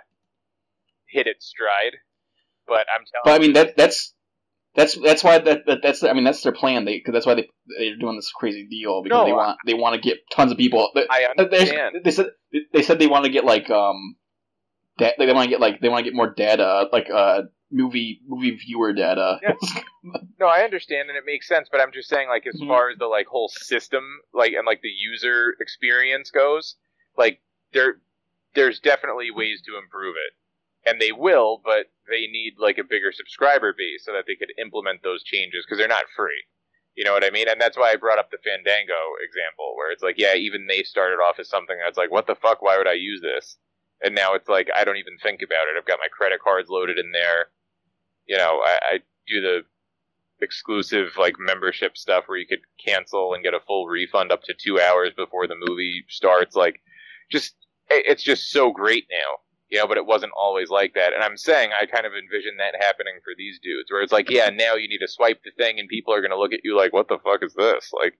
hit its stride. But I'm telling But I you, mean that that's that's that's why that, that that's I mean that's their plan. They cause that's why they they're doing this crazy deal because No, they I- want they want to get tons of people. They, I they, understand. they said they said they want to get like um da- they want to get like they want to get more data like uh movie movie viewer data. Yeah. No, I understand, and it makes sense, but I'm just saying, like, as Mhm. far as the, like, whole system, like, and, like, the user experience goes, like, there, there's definitely ways to improve it. And they will, but they need, like, a bigger subscriber base so that they could implement those changes, because they're not free. You know what I mean? And that's why I brought up the Fandango example, where it's like, yeah, even they started off as something that's like, what the fuck, why would I use this? And now it's like, I don't even think about it. I've got my credit cards loaded in there. You know, I, I do the exclusive like membership stuff where you could cancel and get a full refund up to two hours before the movie starts. Like, just it- it's just so great now, you know. But it wasn't always like that. And I'm saying I kind of envision that happening for these dudes, where it's like, yeah, now you need to swipe the thing, and people are going to look at you like, what the fuck is this? Like,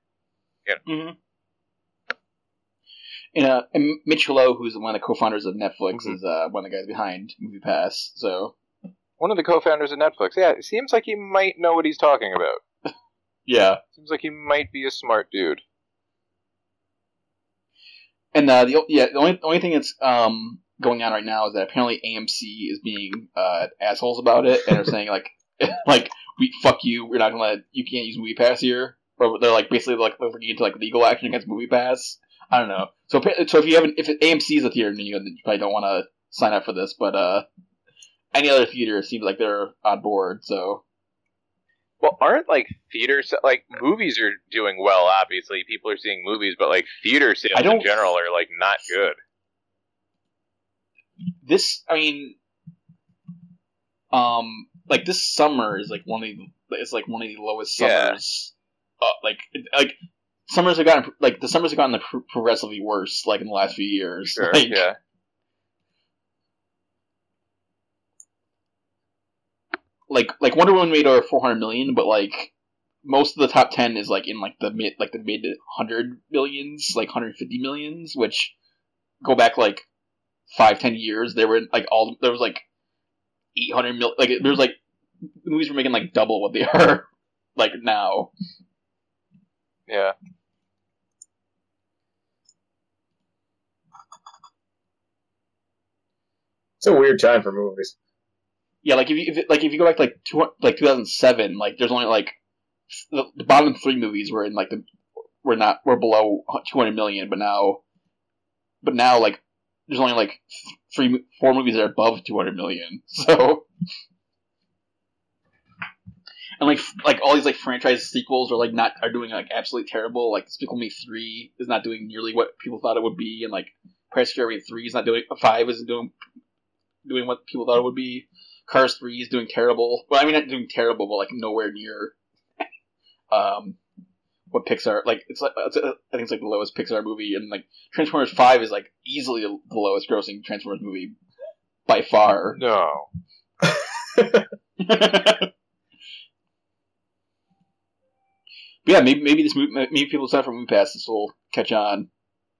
Mm-hmm. And, uh, and Mitch Lowe, who's one of the co-founders of Netflix, Mhm. is uh, one of the guys behind MoviePass. So one of the co-founders of Netflix. Yeah, it seems like he might know what he's talking about. yeah, Seems like he might be a smart dude. And uh, the yeah, the only the only thing that's um going on right now is that apparently A M C is being uh, assholes about it, and they're saying like like we fuck you, we're not gonna let you can't use MoviePass here, or they're like basically like looking into like legal action against MoviePass. I don't know. So so if you haven't if A M C is a theater, then you, you probably don't want to sign up for this, but uh, any other theater seems like they're on board. So. Well, aren't like theaters like movies are doing well? Obviously, people are seeing movies, but like theater sales in general are like not good. This, I mean, um, like this summer is like one of the it's like one of the lowest summers. Yeah. Uh, like like summers have gotten like the summers have gotten the progressively worse like in the last few years. Sure. Like, yeah. Like like Wonder Woman made over four hundred million, but like most of the top ten is like in like the mid like the mid hundred millions, like hundred fifty millions, which go back like five ten years. They were like all there was like eight hundred mil. Like there was like movies were making like double what they are like now. Yeah. It's a weird time for movies. Yeah, like if you if, like if you go back to, like two, like two thousand seven, like there's only like the, the bottom three movies were in like the were not were below two hundred million, but now, but now like there's only like three four movies that are above two hundred million. So, and like like all these like franchise sequels are like not are doing like absolutely terrible. Like Despicable Me three is not doing nearly what people thought it would be, and like Pirates of the Caribbean three is not doing five isn't doing doing what people thought it would be. Cars three is doing terrible. Well, I mean, not doing terrible, but like nowhere near um, what Pixar like. It's like it's, I think it's like the lowest Pixar movie, and like Transformers five is like easily the lowest grossing Transformers movie by far. No. But yeah, maybe maybe this movie, maybe people sign up for MoviePass. This will catch on.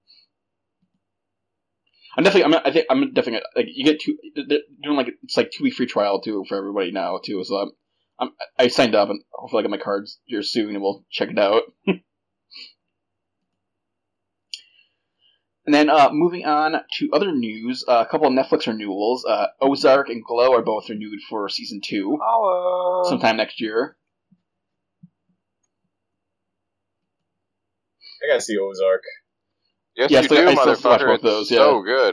I'm definitely. I'm. I think. I'm definitely. Like you get two. They're doing like it's like two week free trial too for everybody now too. So I'm. I'm. I signed up and hopefully I get my cards here soon and we'll check it out. And then uh, moving on to other news, uh, a couple of Netflix renewals. Uh, Ozark and Glow are both renewed for season two Hello. sometime next year. I gotta see Ozark. Yes, Yeah, you so do, I still have to watch motherfucker. both those, It's yeah. so good.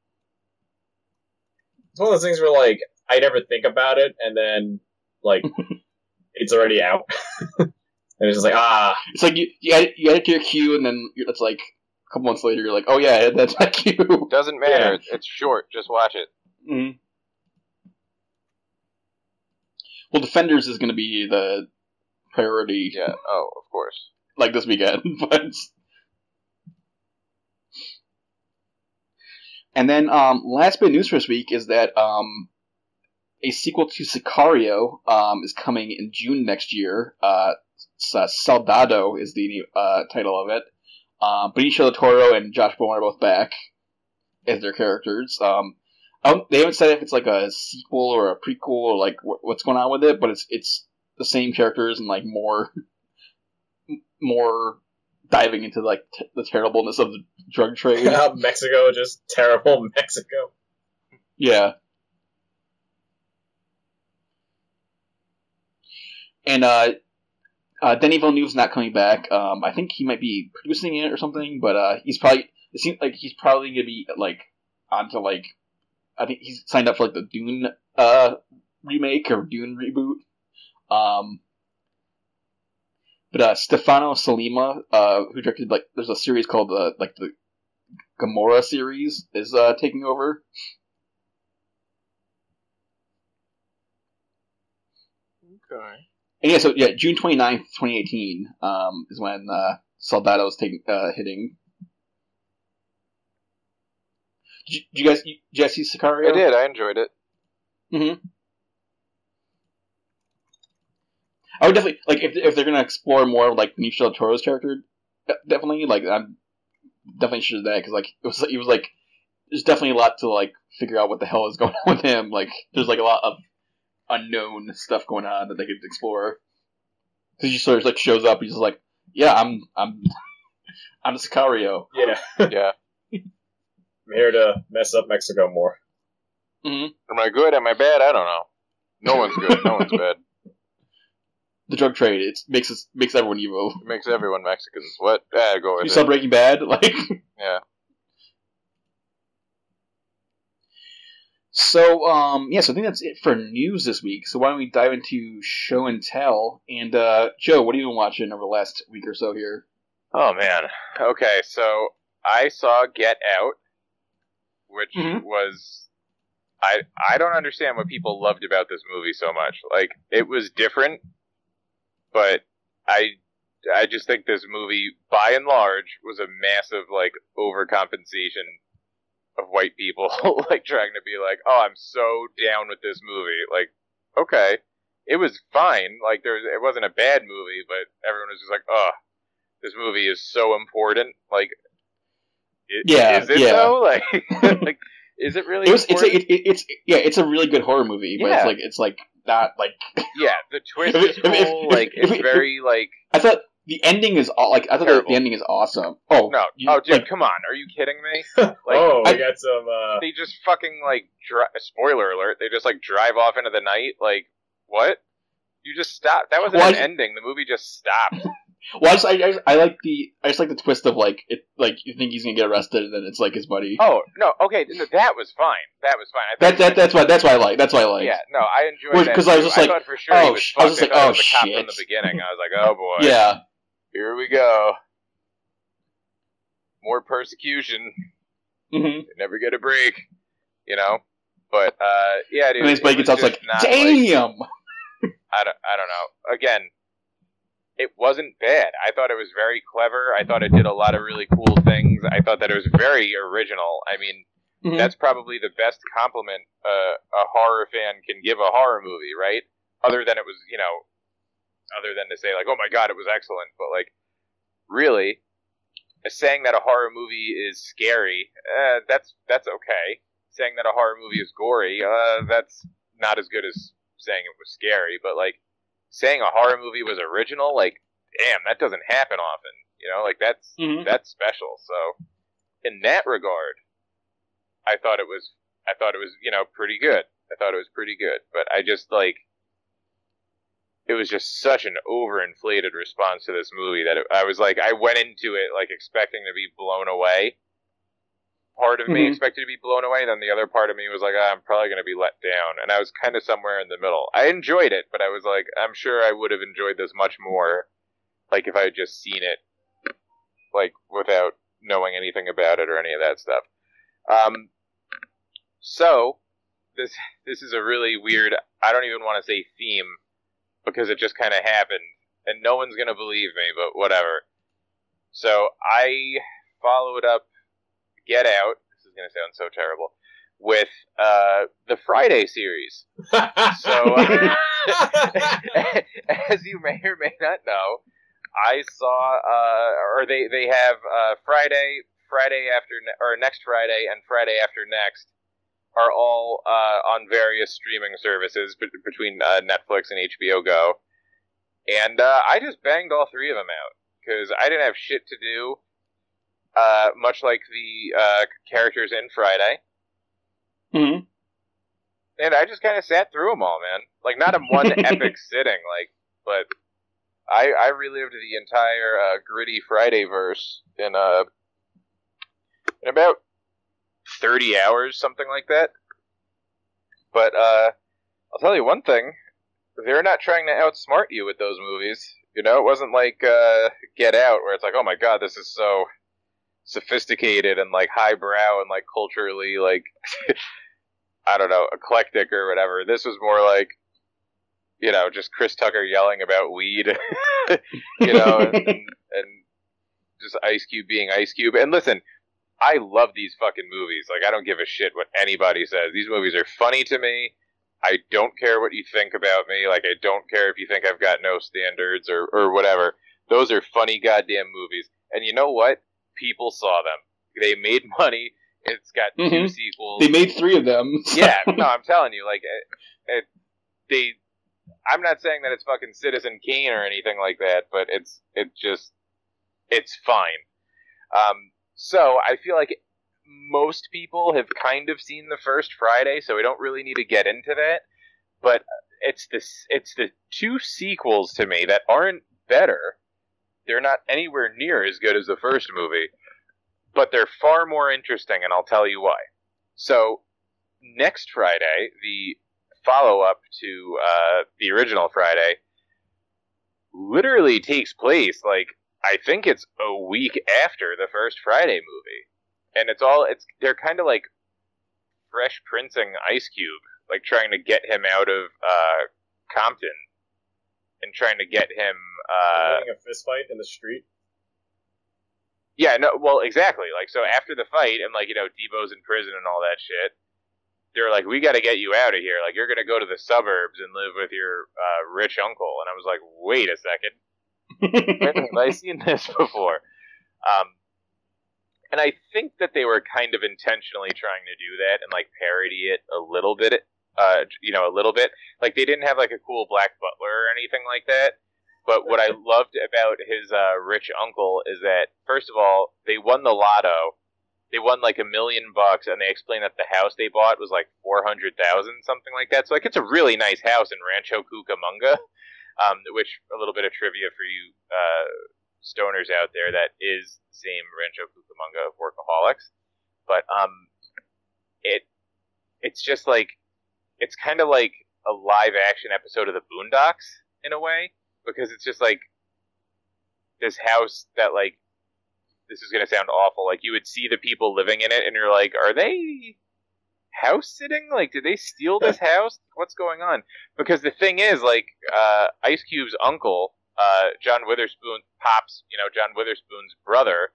It's one of those things where like I never think about it, and then like it's already out, and it's just like ah. It's like you you add, you add it to your queue and then you're- it's like a couple months later you're like, oh yeah, that's my queue. Doesn't matter. Yeah. It's short. Just watch it. Mm-hmm. Well, Defenders is going to be the priority, Yeah. Oh, of course. like this weekend. But and then um, last bit of news for this week is that um, a sequel to Sicario um, is coming in June next year. Uh, it's, uh, Soldado is the uh, title of it. Um, Benicio del Toro and Josh Brolin are both back as their characters. Um, I don't, they haven't said if it's like a sequel or a prequel or like wh- what's going on with it, but it's it's the same characters and like more more diving into like t- the terribleness of the drug trade. Mexico, just terrible Mexico. Yeah. And uh, uh, Denis Villeneuve's not coming back. Um, I think he might be producing it or something, but uh, he's probably it seems like he's probably gonna be like onto like I think he's signed up for like the Dune uh, remake or Dune reboot. Um, but uh, Stefano Sollima, uh, who directed like there's a series called the like the Gomorrah series, is uh, taking over. Okay. And yeah, so yeah, June twenty-ninth, twenty eighteen, um, is when uh, Soldado's taking uh, hitting. Did you, did you guys, did you guys see Sicario? I did. I enjoyed it. Mm-hmm. I would definitely like if if they're gonna explore more of like Benicio del Toro's character, definitely like I'm definitely interested in that because like it was it was like there's definitely a lot to like figure out what the hell is going on with him. Like there's like a lot of unknown stuff going on that they could explore. Because he sort of like shows up, he's just like, yeah, I'm I'm I'm Sicario. Yeah. Yeah. I'm here to mess up Mexico more. Mm-hmm. Am I good? Am I bad? I don't know. No one's good. No one's bad. The drug trade, it makes us makes everyone evil. It makes everyone Mexicans. What? Ah, go with You it. saw Breaking Bad? Like, Yeah. So, um, yeah, so I think that's it for news this week. So why don't we dive into show and tell? And, uh, Joe, what have you been watching over the last week or so here? Oh, man. Okay, so I saw Get Out, which Mhm. was... I I don't understand what people loved about this movie so much. Like, it was different, but I I just think this movie, by and large, was a massive, like, overcompensation of white people, like, trying to be like, oh, I'm so down with this movie. Like, okay. It was fine. Like, there was, it wasn't a bad movie, but everyone was just like, oh, this movie is so important. Like, it, Yeah, is it, yeah. though? Like, like, is it really It was, it's, a, important? it, it, it's, yeah, it's a really good horror movie, but Yeah. it's like, it's like, not, like, Yeah, the twist If it- is if- if- cool. if- Like, if- it's if- very, like... I thought the ending is, aw- like, I thought the, Terrible. the ending is awesome. Oh, No. you- Oh, dude, like, come on. Are you kidding me? Like, oh, we I- got some. Uh, they just fucking, like, dri- spoiler alert, they just, like, drive off into the night. Like, what? You just stopped. That wasn't Well, an I- ending. The movie just stopped. well, I just, I, I, just- I like the, I just like the twist of, like, it, like, you think he's gonna get arrested, and then it's, like, his buddy. Oh, no, okay, no, that was fine. That was fine. I that, thought that, that's why, that's why I like, that's why I like. Yeah, no, I enjoyed Whereas- that. 'cause I was too. just like, thought for sure he oh, was sh- I was fucked. just like, I thought oh, it was a cop shit. from the beginning. I was like, oh, boy. Yeah. Here we go. More persecution. Mm-hmm. They never get a break. You know? But, uh, yeah, dude. And his buddy it gets was out, it's like, just not, damn! I don't, I don't know. Again, it wasn't bad. I thought it was very clever. I thought it did a lot of really cool things. I thought that it was very original. I mean, Mhm. that's probably the best compliment uh, a horror fan can give a horror movie, right? Other than it was, you know, other than to say, like, oh my god, it was excellent. But, like, really, saying that a horror movie is scary, uh, that's that's okay. Saying that a horror movie is gory, uh, that's not as good as saying it was scary. But, like, saying a horror movie was original, like, damn, that doesn't happen often. You know, like, that's Mhm. that's special. So, in that regard, I thought it was, I thought it was, you know, pretty good. I thought it was pretty good. But I just, like, it was just such an overinflated response to this movie that it, I was like, I went into it, like, expecting to be blown away. Part of me Mhm. expected to be blown away, then the other part of me was like, ah, I'm probably going to be let down. And I was kind of somewhere in the middle. I enjoyed it, but I was like, I'm sure I would have enjoyed this much more, like, if I had just seen it, like, without knowing anything about it or any of that stuff. Um, so, this this is a really weird, I don't even want to say theme, because it just kind of happened, and no one's going to believe me, but whatever. So, I followed up Get Out, this is going to sound so terrible, with uh, the Friday series. So, as you may or may not know, I saw, uh, or they, they have uh, Friday, Friday after, ne- or next Friday, and Friday after next are all uh, on various streaming services be- between uh, Netflix and H B O Go. And uh, I just banged all three of them out, because I didn't have shit to do, uh, much like the uh, characters in Friday. Mhm. And I just kind of sat through them all, man. Like, not in one epic sitting, like, but I I relived the entire uh, gritty Friday verse in uh in about thirty hours, something like that. But uh, I'll tell you one thing: they're not trying to outsmart you with those movies. You know, it wasn't like uh, Get Out, where it's like, oh my god, this is so sophisticated and like highbrow and like culturally like I don't know, eclectic or whatever. This was more like, you know, just Chris Tucker yelling about weed, you know, and, and, and just Ice Cube being Ice Cube. And listen, I love these fucking movies. Like, I don't give a shit what anybody says. These movies are funny to me. I don't care what you think about me. Like, I don't care if you think I've got no standards or, or whatever. Those are funny goddamn movies. And you know what? People saw them. They made money. It's got two Mhm. sequels. They made three of them. so- Yeah, no, I'm telling you, like, it, it, they. I'm not saying that it's fucking Citizen Kane or anything like that, but it's it just it's fine. Um, so I feel like most people have kind of seen the first Friday, so we don't really need to get into that. But it's the, it's the two sequels to me that aren't better. They're not anywhere near as good as the first movie, but they're far more interesting, and I'll tell you why. So, next Friday, the follow-up to uh, the original Friday, literally takes place, like, I think it's a week after the first Friday movie. And it's all, it's they're kind of like Fresh Princing Ice Cube, like trying to get him out of uh, Compton and trying to get him... Uh, Winning a fist fight in the street? Yeah, no, well, exactly. Like, so after the fight, and, like, you know, Debo's in prison and all that shit, they're like, we gotta get you out of here. Like, you're gonna go to the suburbs and live with your uh, rich uncle. And I was like, wait a second. When have I seen this before? Um, and I think that they were kind of intentionally trying to do that and, like, parody it a little bit, uh, you know, a little bit. Like, they didn't have, like, a cool black butler or anything like that. But what I loved about his uh, rich uncle is that, first of all, they won the lotto. They won like a million bucks, and they explained that the house they bought was like four hundred thousand, something like that. So like, it's a really nice house in Rancho Cucamonga, um, which a little bit of trivia for you uh, stoners out there, that is the same Rancho Cucamonga of Workaholics. But um, it it's just like, it's kind of like a live action episode of the Boondocks in a way. Because it's just, like, this house that, like, this is going to sound awful. Like, you would see the people living in it, and you're like, are they house-sitting? Like, did they steal this house? What's going on? Because the thing is, like, uh, Ice Cube's uncle, uh, John Witherspoon, Pops, you know, John Witherspoon's brother,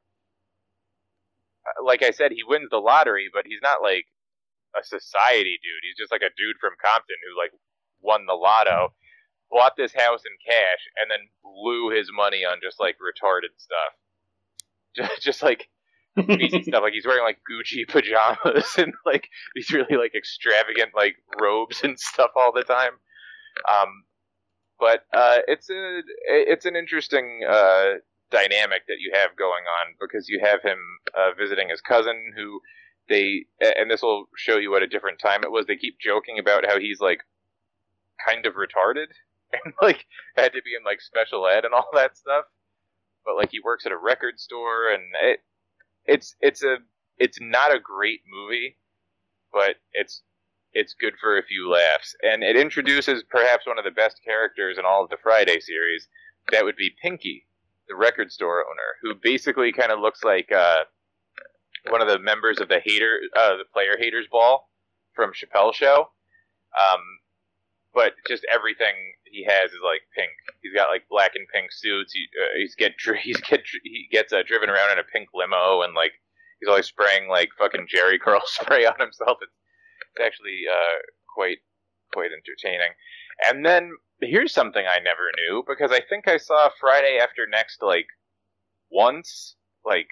uh, like I said, he wins the lottery, but he's not, like, a society dude. He's just, like, a dude from Compton who, like, won the lotto. Bought this house in cash, and then blew his money on just, like, retarded stuff. Just, just like, crazy stuff. Like, he's wearing, like, Gucci pajamas and, like, these really, like, extravagant, like, robes and stuff all the time. Um, but, uh, it's a, it's an interesting, uh, dynamic that you have going on, because you have him, uh, visiting his cousin, who they, and this will show you what a different time it was, they keep joking about how he's, like, kind of retarded. And, like, had to be in, like, special ed and all that stuff. But, like, he works at a record store, and it, it's, it's a, it's not a great movie, but it's, it's good for a few laughs. And it introduces perhaps one of the best characters in all of the Friday series. That would be Pinky, the record store owner, who basically kind of looks like, uh, one of the members of the hater, uh, the Player Haters Ball from Chappelle's Show. Um, But just everything he has is like pink. He's got like black and pink suits. He uh, he's get he's get he gets uh, driven around in a pink limo, and like he's always spraying like fucking Jerry curl spray on himself. It's, it's actually uh, quite quite entertaining. And then here's something I never knew, because I think I saw Friday After Next like once, like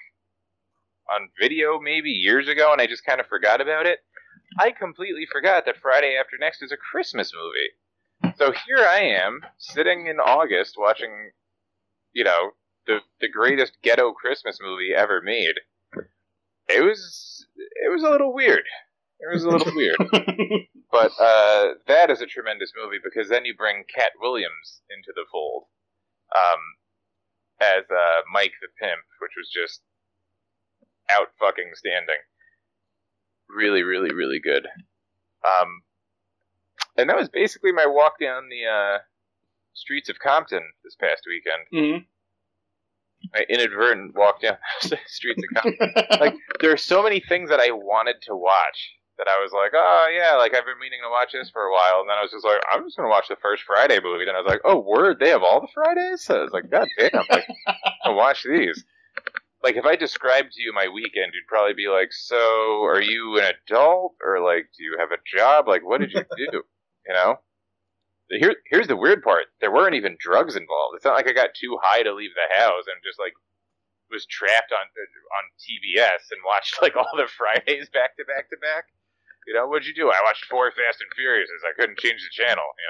on video maybe years ago, and I just kind of forgot about it. I completely forgot that Friday After Next is a Christmas movie. So here I am, sitting in August, watching, you know, the the greatest ghetto Christmas movie ever made. It was it was a little weird. It was a little weird. But uh, that is a tremendous movie, because then you bring Cat Williams into the fold um, as uh, Mike the Pimp, which was just out fucking standing. Really, really, really good. Um, and that was basically my walk down the uh, streets of Compton this past weekend. Mm-hmm. My inadvertent walk down the streets of Compton. Like, there are so many things that I wanted to watch that I was like, oh, yeah, like, I've been meaning to watch this for a while. And then I was just like, I'm just going to watch the first Friday movie. Then I was like, oh, word, they have all the Fridays? I was like, god damn, like, I'll watch these. Like, if I described to you my weekend, you'd probably be like, so, are you an adult? Or, like, do you have a job? Like, what did you do? You know? Here, here's the weird part. There weren't even drugs involved. It's not like I got too high to leave the house and just, like, was trapped on on T B S and watched, like, all the Fridays back to back to back. You know, what'd you do? I watched four Fast and Furiouses. I couldn't change the channel, you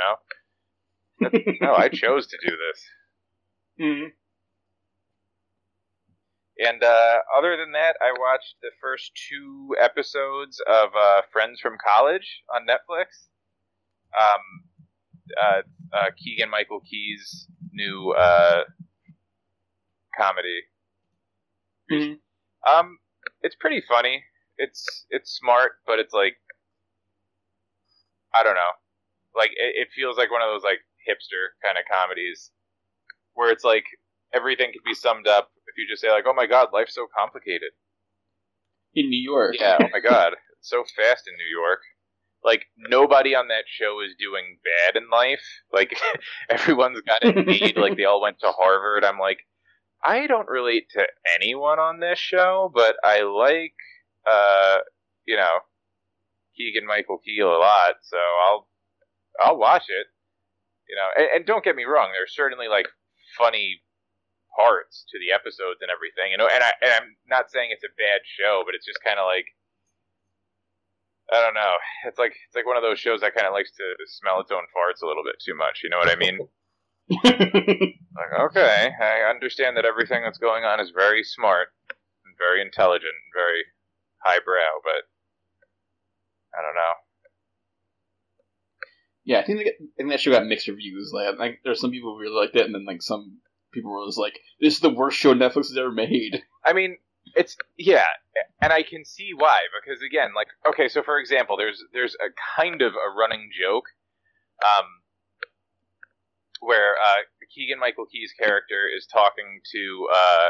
know? No, I chose to do this. Mm-hmm. And uh, other than that, I watched the first two episodes of uh, Friends from College on Netflix. Um, uh, uh, Keegan Michael Key's new uh, comedy. Mm-hmm. Um, it's pretty funny. It's it's smart, but it's like, I don't know. Like, it, it feels like one of those, like, hipster kind of comedies where it's like everything can be summed up if you just say, like, oh my god, life's so complicated. In New York. Yeah, oh my god. It's so fast in New York. Like, nobody on that show is doing bad in life. Like, everyone's got it made. Like, they all went to Harvard. I'm like, I don't relate to anyone on this show, but I like, uh, you know, Keegan Michael Key a lot, so I'll I'll watch it. You know, and, and don't get me wrong, there's certainly, like, funny parts to the episodes and everything. You know, and I and I'm not saying it's a bad show, but it's just kind of like, I don't know. It's like it's like one of those shows that kind of likes to smell its own farts a little bit too much. You know what I mean? Like, okay, I understand that everything that's going on is very smart and very intelligent and very highbrow, but I don't know. Yeah, I think, they get, I think that show got mixed reviews. Like, like, there's some people who really liked it, and then like some people were just like, "This is the worst show Netflix has ever made." I mean, it's yeah, and I can see why, because again, like, okay, so for example, there's there's a kind of a running joke, um, where uh, Keegan Michael Key's character is talking to uh,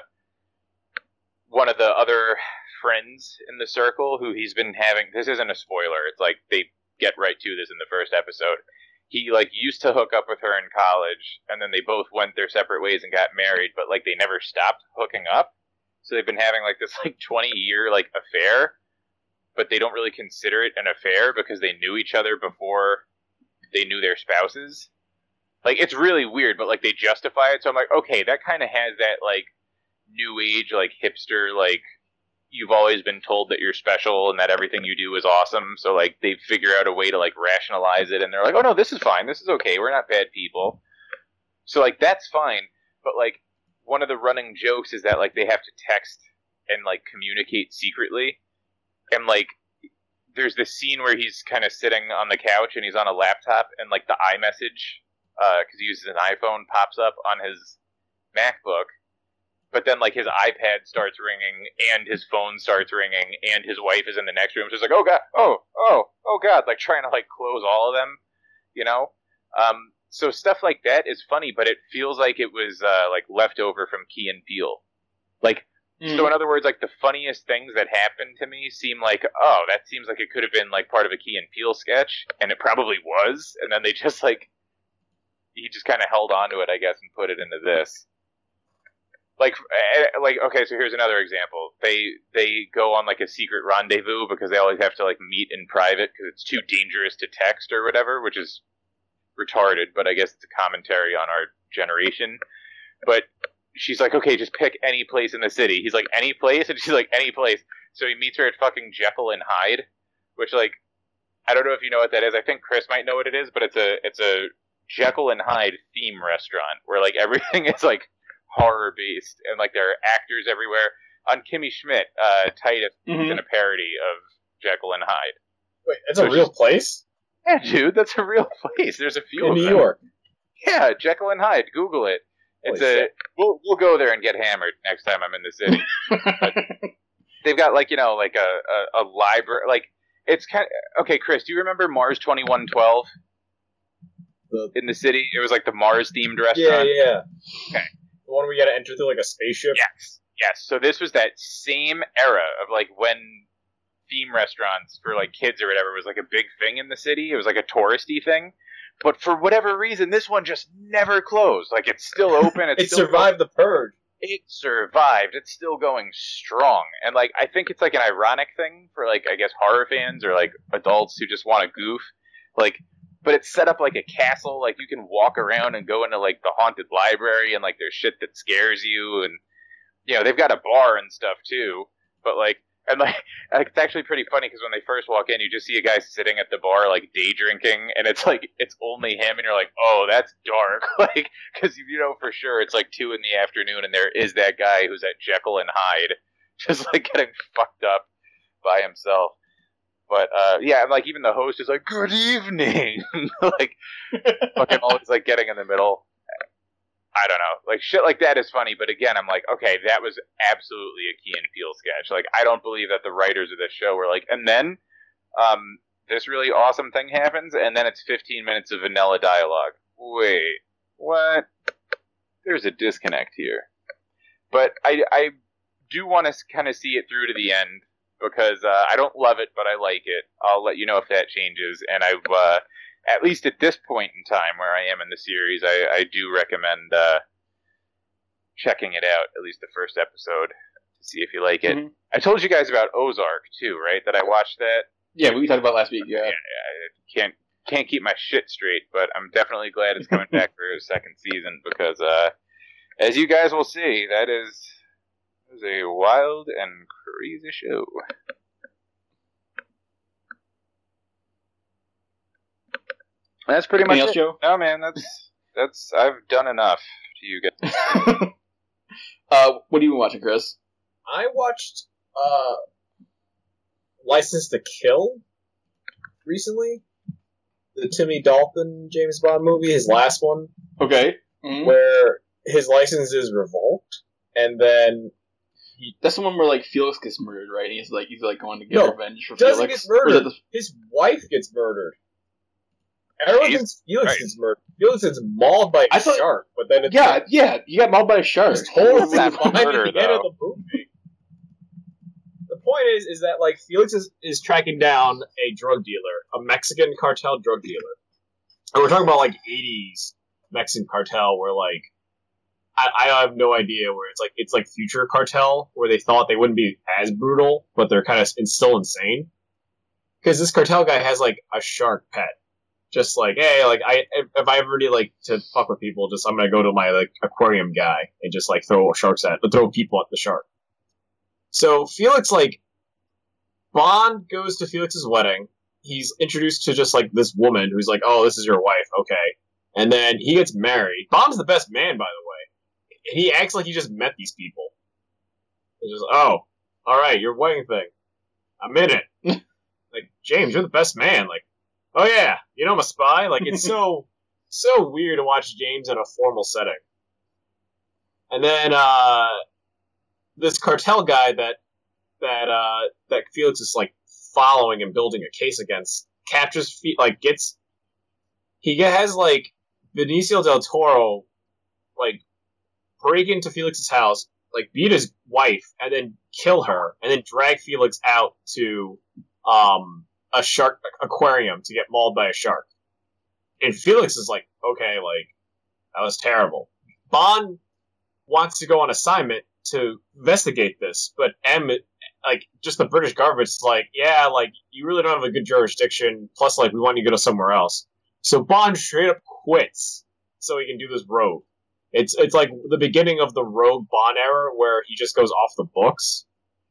one of the other friends in the circle who he's been having. This isn't a spoiler. It's like they get right to this in the first episode. He, like, used to hook up with her in college, and then they both went their separate ways and got married, but, like, they never stopped hooking up. So they've been having, like, this, like, twenty-year, like, affair, but they don't really consider it an affair because they knew each other before they knew their spouses. Like, it's really weird, but, like, they justify it, so I'm like, okay, that kind of has that, like, new age, like, hipster, like, you've always been told that you're special and that everything you do is awesome, so, like, they figure out a way to, like, rationalize it, and they're like, oh, no, this is fine, this is okay, we're not bad people. So, like, that's fine, but, like, one of the running jokes is that, like, they have to text and, like, communicate secretly, and, like, there's this scene where he's kind of sitting on the couch and he's on a laptop, and, like, the iMessage, uh, because he uses an iPhone, pops up on his MacBook. But then, like, his iPad starts ringing, and his phone starts ringing, and his wife is in the next room. So it's like, oh, God, oh, oh, oh, God, like, trying to, like, close all of them, you know? Um, so stuff like that is funny, but it feels like it was, uh, like, left over from Key and Peele. Like, mm. So in other words, like, the funniest things that happened to me seem like, oh, that seems like it could have been, like, part of a Key and Peele sketch, and it probably was, and then they just, like, he just kind of held on to it, I guess, and put it into this. Like, like, okay, so here's another example. They they go on, like, a secret rendezvous because they always have to, like, meet in private because it's too dangerous to text or whatever, which is retarded, but I guess it's a commentary on our generation. But she's like, okay, just pick any place in the city. He's like, any place? And she's like, any place. So he meets her at fucking Jekyll and Hyde, which, like, I don't know if you know what that is. I think Chris might know what it is, but it's a it's a Jekyll and Hyde theme restaurant where, like, everything is, like, horror based, and, like, there are actors everywhere. On Kimmy Schmidt, uh, Titus mm-hmm. is in a parody of Jekyll and Hyde. Wait, that's so a real place? Yeah, dude, that's a real place. There's a few in of New them. York. Yeah, Jekyll and Hyde. Google it. It's Holy a shit. we'll we'll go there and get hammered next time I'm in the city. But they've got, like, you know, like a a, a library. Like, it's kind of, okay, Chris. Do you remember Mars twenty-one twelve The, in the city? It was like the Mars themed yeah, restaurant. yeah. Okay. The one where you gotta enter through, like, a spaceship? Yes, yes. So this was that same era of, like, when theme restaurants for, like, kids or whatever was, like, a big thing in the city. It was, like, a touristy thing. But for whatever reason, this one just never closed. Like, it's still open. It's it still survived going. the purge. It survived. It's still going strong. And, like, I think it's, like, an ironic thing for, like, I guess horror fans or, like, adults who just want to goof. Like, but it's set up like a castle. Like, you can walk around and go into, like, the haunted library, and, like, there's shit that scares you, and, you know, they've got a bar and stuff too. But, like, And like, like it's actually pretty funny because when they first walk in, you just see a guy sitting at the bar like day drinking, and it's like it's only him, and you're like, oh, that's dark, like because you know for sure it's like two in the afternoon, and there is that guy who's at Jekyll and Hyde, just like getting fucked up by himself. But uh, yeah, and like even the host is like, good evening, like fucking always like getting in the middle. I don't know. Like, shit like that is funny, but again, I'm like, okay, that was absolutely a Key and Peele sketch. Like, I don't believe that the writers of this show were like, and then um, this really awesome thing happens, and then it's fifteen minutes of vanilla dialogue. Wait, what? There's a disconnect here. But I, I do want to kind of see it through to the end, because uh, I don't love it, but I like it. I'll let you know if that changes, and I've... Uh, at least at this point in time where I am in the series, I, I do recommend uh, checking it out, at least the first episode, to see if you like it. Mm-hmm. I told you guys about Ozark, too, right? That I watched that? Yeah, we talked about last week, yeah. yeah, yeah I can't, can't keep my shit straight, but I'm definitely glad it's coming back for a second season, because, uh, as you guys will see, that is, is a wild and crazy show. That's pretty much else, it. Joe? No, man, that's that's I've done enough to you guys. uh, what have you been watching, Chris? I watched uh, License to Kill recently. The Timmy Dalton James Bond movie, his last one. Okay. Mm-hmm. Where his license is revoked, and then he... That's the one where like Felix gets murdered, right? And he's like he's like going to get no, revenge for doesn't Felix. get murdered. The... His wife gets murdered. Everyone thinks Felix right. gets murdered. Felix is mauled by a I thought, shark, but then it's yeah, like, yeah, he got mauled by a shark. It's totally not fine murder, at the end though. of the movie. The point is, is that like Felix is, is tracking down a drug dealer, a Mexican cartel drug dealer, and we're talking about like eighties Mexican cartel, where like I, I have no idea where it's like it's like future cartel, where they thought they wouldn't be as brutal, but they're kind of still insane. Because this cartel guy has like a shark pet. Just like, hey, like I, if I ever need like to fuck with people, just I'm gonna go to my like aquarium guy and just like throw sharks at, throw people at the shark. So Felix, like, Bond goes to Felix's wedding. He's introduced to just like this woman who's like, oh, this is your wife, okay. And then he gets married. Bond's the best man, by the way. And he acts like he just met these people. He's just, oh, all right, your wedding thing. I'm in it. Like, James, you're the best man. Like, oh yeah, you know I'm a spy? Like, it's so, so weird to watch James in a formal setting. And then, uh, this cartel guy that, that, uh, that Felix is, like, following and building a case against, captures, like, gets, he has, like, Benicio del Toro, like, break into Felix's house, like, beat his wife, and then kill her, and then drag Felix out to, um, a shark aquarium to get mauled by a shark. And Felix is like, okay, like, that was terrible. Bond wants to go on assignment to investigate this, but M, like, just the British government's like, yeah, like, you really don't have a good jurisdiction, plus, like, we want you to go somewhere else. So Bond straight up quits so he can do this rogue. It's, it's like the beginning of the rogue Bond era where he just goes off the books.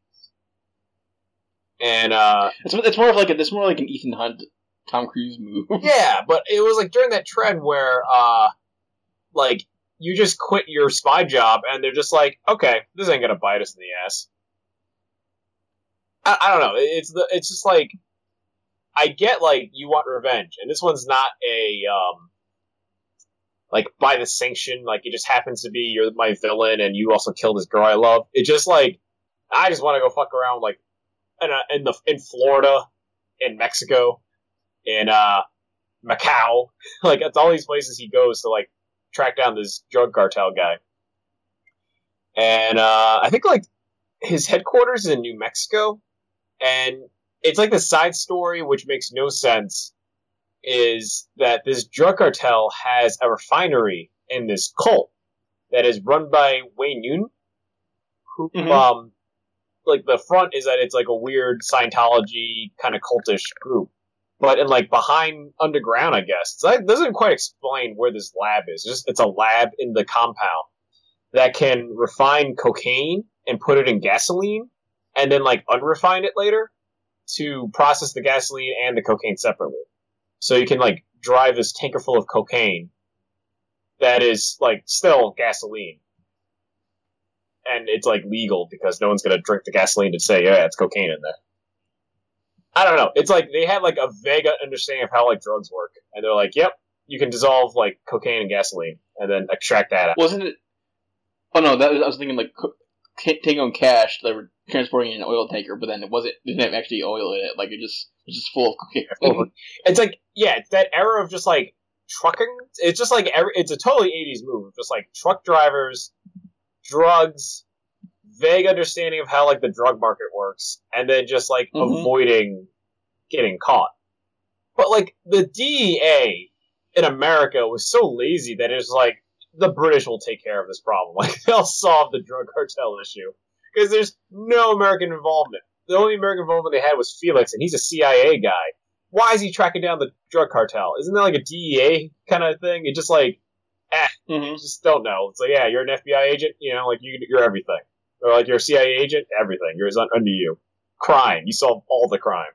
And uh, it's it's more of like a, it's more like an Ethan Hunt, Tom Cruise move. Yeah, but it was like during that trend where, uh, like you just quit your spy job, and they're just like, okay, this ain't gonna bite us in the ass. I, I don't know. It's the it's just like I get like you want revenge, and this one's not a um like by the sanction. Like it just happens to be you're my villain, and you also killed this girl I love. It just like I just want to go fuck around like. In, uh, in the in Florida, in Mexico, in uh, Macau, like it's all these places he goes to like track down this drug cartel guy, and uh, I think like his headquarters is in New Mexico, and it's like the side story which makes no sense is that this drug cartel has a refinery in this cult that is run by Wayne Yun, who mm-hmm. um. Like, the front is that it's, like, a weird Scientology kind of cultish group. But, in, like, behind underground, I guess. It's, it doesn't quite explain where this lab is. It's just, it's a lab in the compound that can refine cocaine and put it in gasoline and then like unrefine it later to process the gasoline and the cocaine separately. So you can like drive this tanker full of cocaine that is like still gasoline. And it's like legal because no one's gonna drink the gasoline and say, yeah, it's cocaine in there. I don't know. It's like they had like a vague understanding of how like drugs work. And they're like, yep, you can dissolve like cocaine and gasoline and then extract that out. Wasn't it? Oh no, that was, I was thinking like Tango and Cash. They were transporting in an oil tanker, but then it wasn't. It didn't have actually oil in it. Like it just it was just full of cocaine. It's like yeah, it's that era of just like trucking. It's just like every. It's a totally eighties move. Just like truck drivers, drugs, vague understanding of how like the drug market works, and then just like mm-hmm. avoiding getting caught. But like the D E A in America was so lazy that it's like the British will take care of this problem. Like they'll solve the drug cartel issue because there's no American involvement. The only American involvement they had was Felix, and he's a C I A guy. Why is he tracking down the drug cartel? Isn't that like a D E A kind of thing? It's just like, eh, mm-hmm. you just don't know. It's like, yeah, you're an F B I agent, you know, like you, you're everything. Or like you're a C I A agent, everything. You're under you. Crime, you solve all the crime.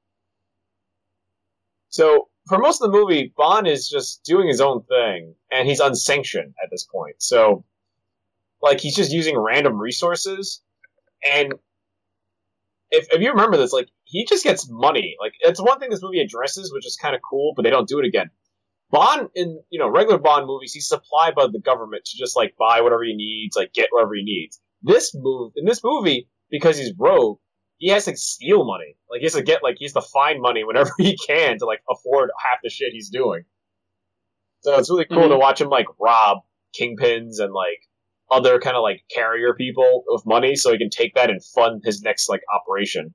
So for most of the movie, Bond is just doing his own thing, and he's unsanctioned at this point. So, like, he's just using random resources, and if, if you remember this, like, he just gets money. Like, it's one thing this movie addresses, which is kind of cool, but they don't do it again. Bond, in, you know, regular Bond movies, he's supplied by the government to just, like, buy whatever he needs, like, get whatever he needs. This move, in this movie, because he's rogue, he has to steal money. Like, he has to get, like, he has to find money whenever he can to, like, afford half the shit he's doing. So it's really cool mm-hmm. to watch him, like, rob kingpins and, like, other kind of, like, carrier people with money so he can take that and fund his next, like, operation.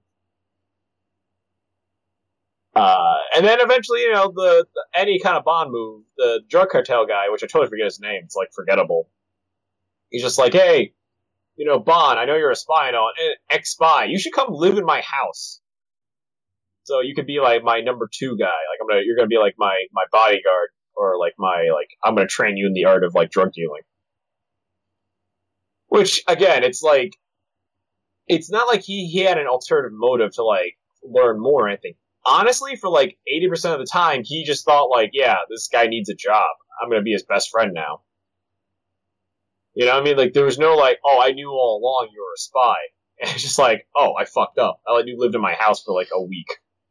Uh, and then eventually, you know, the, the any kind of Bond move, the drug cartel guy, which I totally forget his name, it's, like, forgettable. He's just like, hey, you know, Bond, I know you're a spy and all, ex-spy. You should come live in my house. So you could be like my number two guy. Like I'm gonna, you're gonna be like my, my bodyguard, or like my like I'm gonna train you in the art of like drug dealing. Which again, it's like, it's not like he, he had an alternative motive to like learn more or anything. Honestly, for like eighty percent of the time, he just thought like, yeah, this guy needs a job. I'm gonna be his best friend now. You know what I mean? Like, there was no, like, oh, I knew all along you were a spy. And it's just like, oh, I fucked up. I let you lived in my house for, like, a week.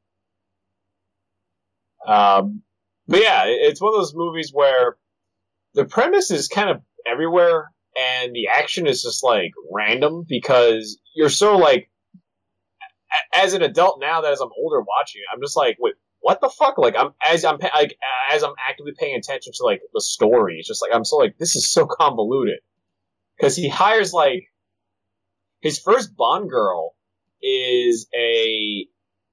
Um, but yeah, it's one of those movies where the premise is kind of everywhere, and the action is just, like, random, because you're so, like, as an adult now that as I'm older watching it, I'm just like, wait, what the fuck? Like, I'm, as I'm, like, as I'm actively paying attention to, like, the story, it's just like, I'm so, like, this is so convoluted. Because he hires, like, his first Bond girl is a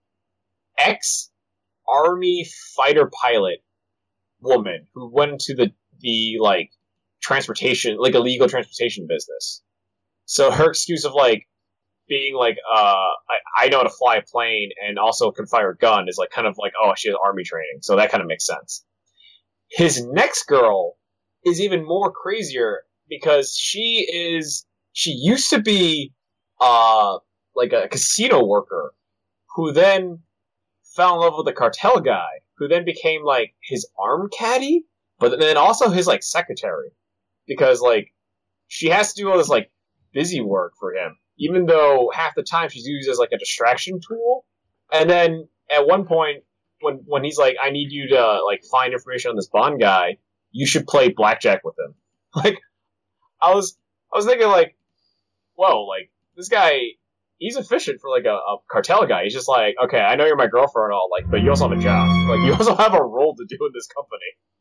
ex-army fighter pilot woman who went into the, the, like, transportation, like, illegal transportation business. So her excuse of, like, being, like, uh, I, I know how to fly a plane and also can fire a gun is, like, kind of like, oh, she has army training. So that kind of makes sense. His next girl is even more crazier, because she is, she used to be, uh, like a casino worker, who then fell in love with a cartel guy, who then became, like, his arm caddy, but then also his, like, secretary. Because, like, she has to do all this, like, busy work for him, even though half the time she's used as, like, a distraction tool. And then, at one point, when, when he's like, I need you to, like, find information on this Bond guy, you should play blackjack with him. Like, I was, I was thinking, like, whoa, like, this guy, he's efficient for, like, a, a cartel guy. He's just like, okay, I know you're my girlfriend and all, like, but you also have a job. Like, you also have a role to do in this company.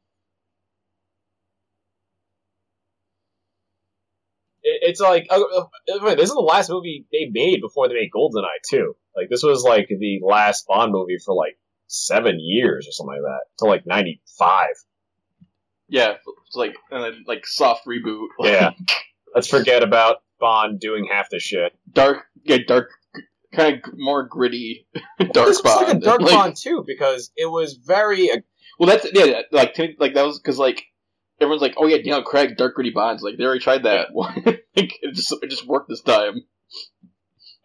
It, it's like, uh, this is the last movie they made before they made GoldenEye, too. Like, this was, like, the last Bond movie for, like, seven years or something like that. Till, like, ninety-five. Yeah, it's like, and then, like, soft reboot. Yeah. Let's forget about Bond doing half the shit. Dark, yeah, dark, kind of more gritty, dark well, this Bond. was like a dark like, Bond, too, because it was very... Uh, well, that's, yeah, like, to me, like, that was, because, like, everyone's like, oh yeah, Daniel Craig, dark gritty Bonds. Like, they already tried that. like, it just, it just worked this time.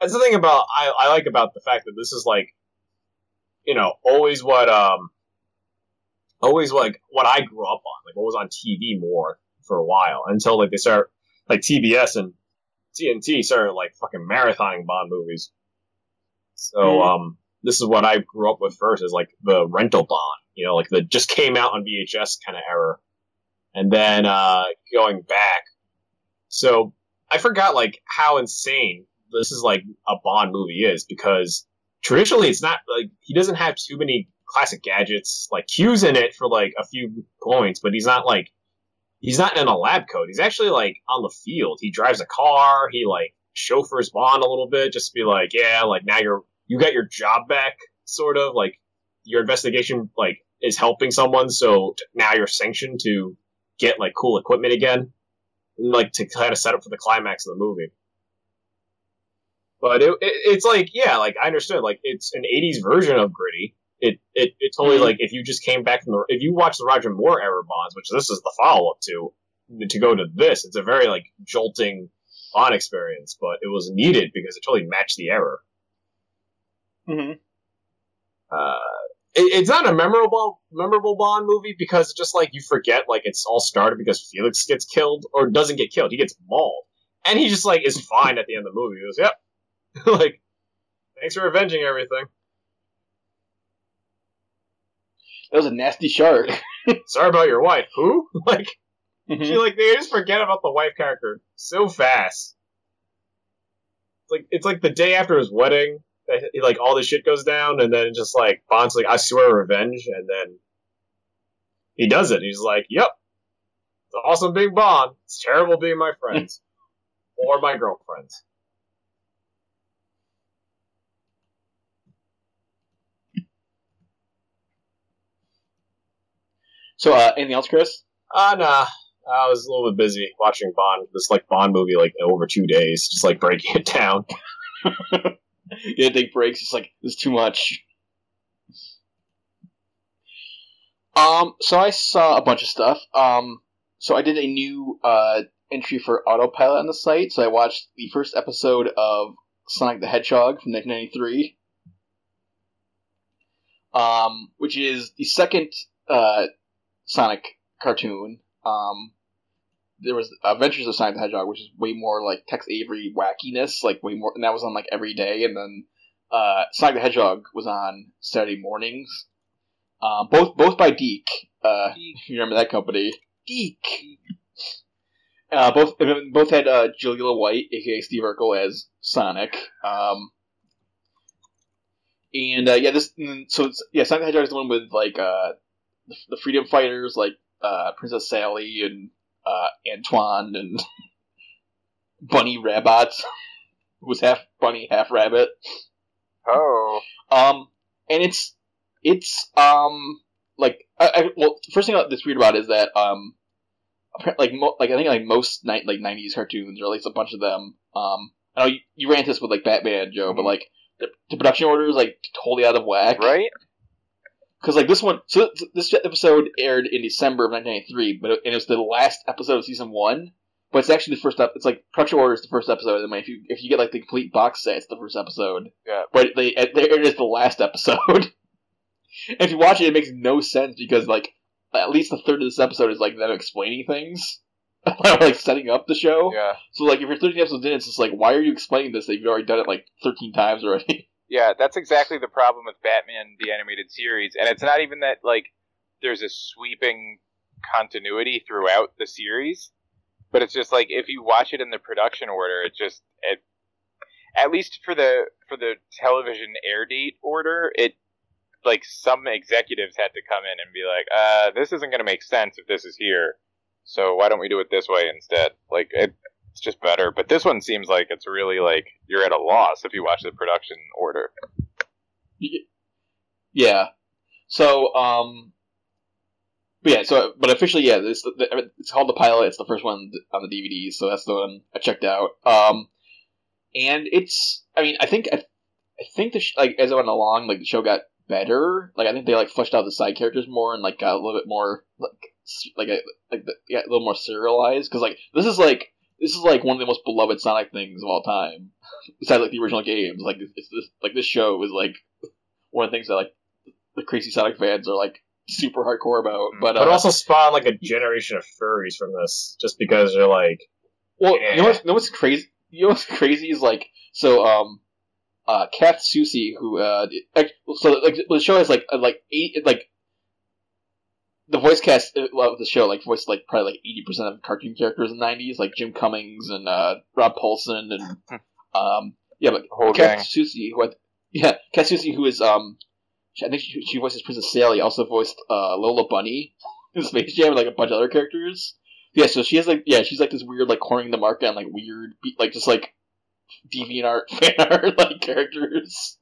that's the thing about I, I like about the fact that this is like, you know, always what um, always like what I grew up on, like what was on T V more for a while until like they start like T B S and T N T started like fucking marathoning Bond movies. So mm. um, this is what I grew up with first is like the rental Bond, you know, like the just came out on V H S kind of era, and then uh, going back. So I forgot like how insane this is like a Bond movie is because traditionally it's not like he doesn't have too many classic gadgets. Like Q's in it for like a few points, but he's not like he's not in a lab coat. He's actually like on the field. He drives a car. He like chauffeurs Bond a little bit just to be like, yeah, like now you're you got your job back, sort of like your investigation like is helping someone, so now you're sanctioned to get like cool equipment again. Like to kind of set up for the climax of the movie. But it, it, it's like, yeah, like I understood, like it's an eighties version of Gritty. It it, it totally mm-hmm. like if you just came back from the if you watch the Roger Moore era Bonds, which this is the follow up to, to go to this, it's a very like jolting Bond experience, but it was needed because it totally matched the era. Mm-hmm. Uh, it, it's not a memorable memorable Bond movie because it's just like you forget like it's all started because Felix gets killed or doesn't get killed, he gets mauled, and he just like is fine at the end of the movie. He goes, "Yep, like thanks for avenging everything." That was a nasty shark. Sorry about your wife. Who? Like, mm-hmm. she like they just forget about the wife character so fast. It's like it's like the day after his wedding. Like all this shit goes down, and then just like Bond's like, I swear revenge, and then he does it. He's like, yep, it's awesome being Bond. It's terrible being my friends or my girlfriends. So, uh, anything else, Chris? Uh, nah. I was a little bit busy watching Bond, this like Bond movie, like over two days, just like breaking it down. You didn't take breaks. It's like there's too much. Um, so I saw a bunch of stuff. Um, so I did a new uh entry for Autopilot on the site. So I watched the first episode of Sonic the Hedgehog from nineteen ninety-three, um, which is the second uh Sonic cartoon. Um, there was Adventures of Sonic the Hedgehog, which is way more like Tex Avery wackiness, like way more, and that was on like every day. And then uh, Sonic the Hedgehog was on Saturday mornings. Um, both both by Deke. Uh, you remember that company? Deke. Uh, both both had uh, Jaleel White, aka Steve Urkel, as Sonic. Um, and uh, yeah, this so it's, yeah, Sonic the Hedgehog is the one with like uh, the, the freedom fighters, like uh, Princess Sally and uh, Antoine and Bunny Rabbit, who was half bunny, half rabbit. Oh. Um, and it's it's um like I, I well, the first thing that's weird about it is that um like mo- like I think like most ni- like nineties cartoons, or at least a bunch of them. Um, I know you, you ran into this with like Batman, Joe, mm-hmm. but like the, the production order is like totally out of whack, right? Because like this one, so this episode aired in December of nineteen ninety-three, but it, and it was the last episode of season one. But it's actually the first up. It's like production order is the first episode, and if you if you get like the complete box set, it's the first episode. Yeah. But they they aired it as the last episode. And if you watch it, it makes no sense because like at least a third of this episode is like them explaining things, like setting up the show. Yeah. So like if you're thirteen episodes in, it's just like, why are you explaining this? You've already done it like thirteen times already. Yeah, that's exactly the problem with Batman the Animated Series, and it's not even that like there's a sweeping continuity throughout the series, but it's just like if you watch it in the production order, it just it at least for the for the television air date order, it like some executives had to come in and be like, uh, this isn't going to make sense if this is here, so why don't we do it this way instead? Like it. It's just better, but this one seems like it's really like you're at a loss if you watch the production order. Yeah. So, um, but yeah. So, but officially, yeah, this it's called The Pilot. It's the first one on the D V D, so that's the one I checked out. Um, and it's, I mean, I think I, I think the sh- like as it went along, like the show got better. Like I think they like fleshed out the side characters more and like got a little bit more like like a, like the, yeah, a little more serialized because like this is like. this is like one of the most beloved Sonic things of all time, besides like the original games. Like it's this like this show is like one of the things that like the crazy Sonic fans are like super hardcore about. But But uh, also spawn like a generation of furries from this, just because they're like, well, yeah. you know what's, you know what's crazy? You know what's crazy is like so um. Uh, Kath Soucie, who uh, like, so like the show has like uh, like eight like the voice cast of the show like voiced like probably like eighty percent of cartoon characters in the nineties, like Jim Cummings and uh, Rob Paulson and um yeah, but Whole Kath gang. Soucie, who I, yeah Kath Soucie, who is um I think she, she voices Princess Sally, also voiced uh, Lola Bunny in Space Jam and like a bunch of other characters. Yeah, so she has like yeah she's like this weird like cornering the market on like weird like just like DeviantArt fan art like characters.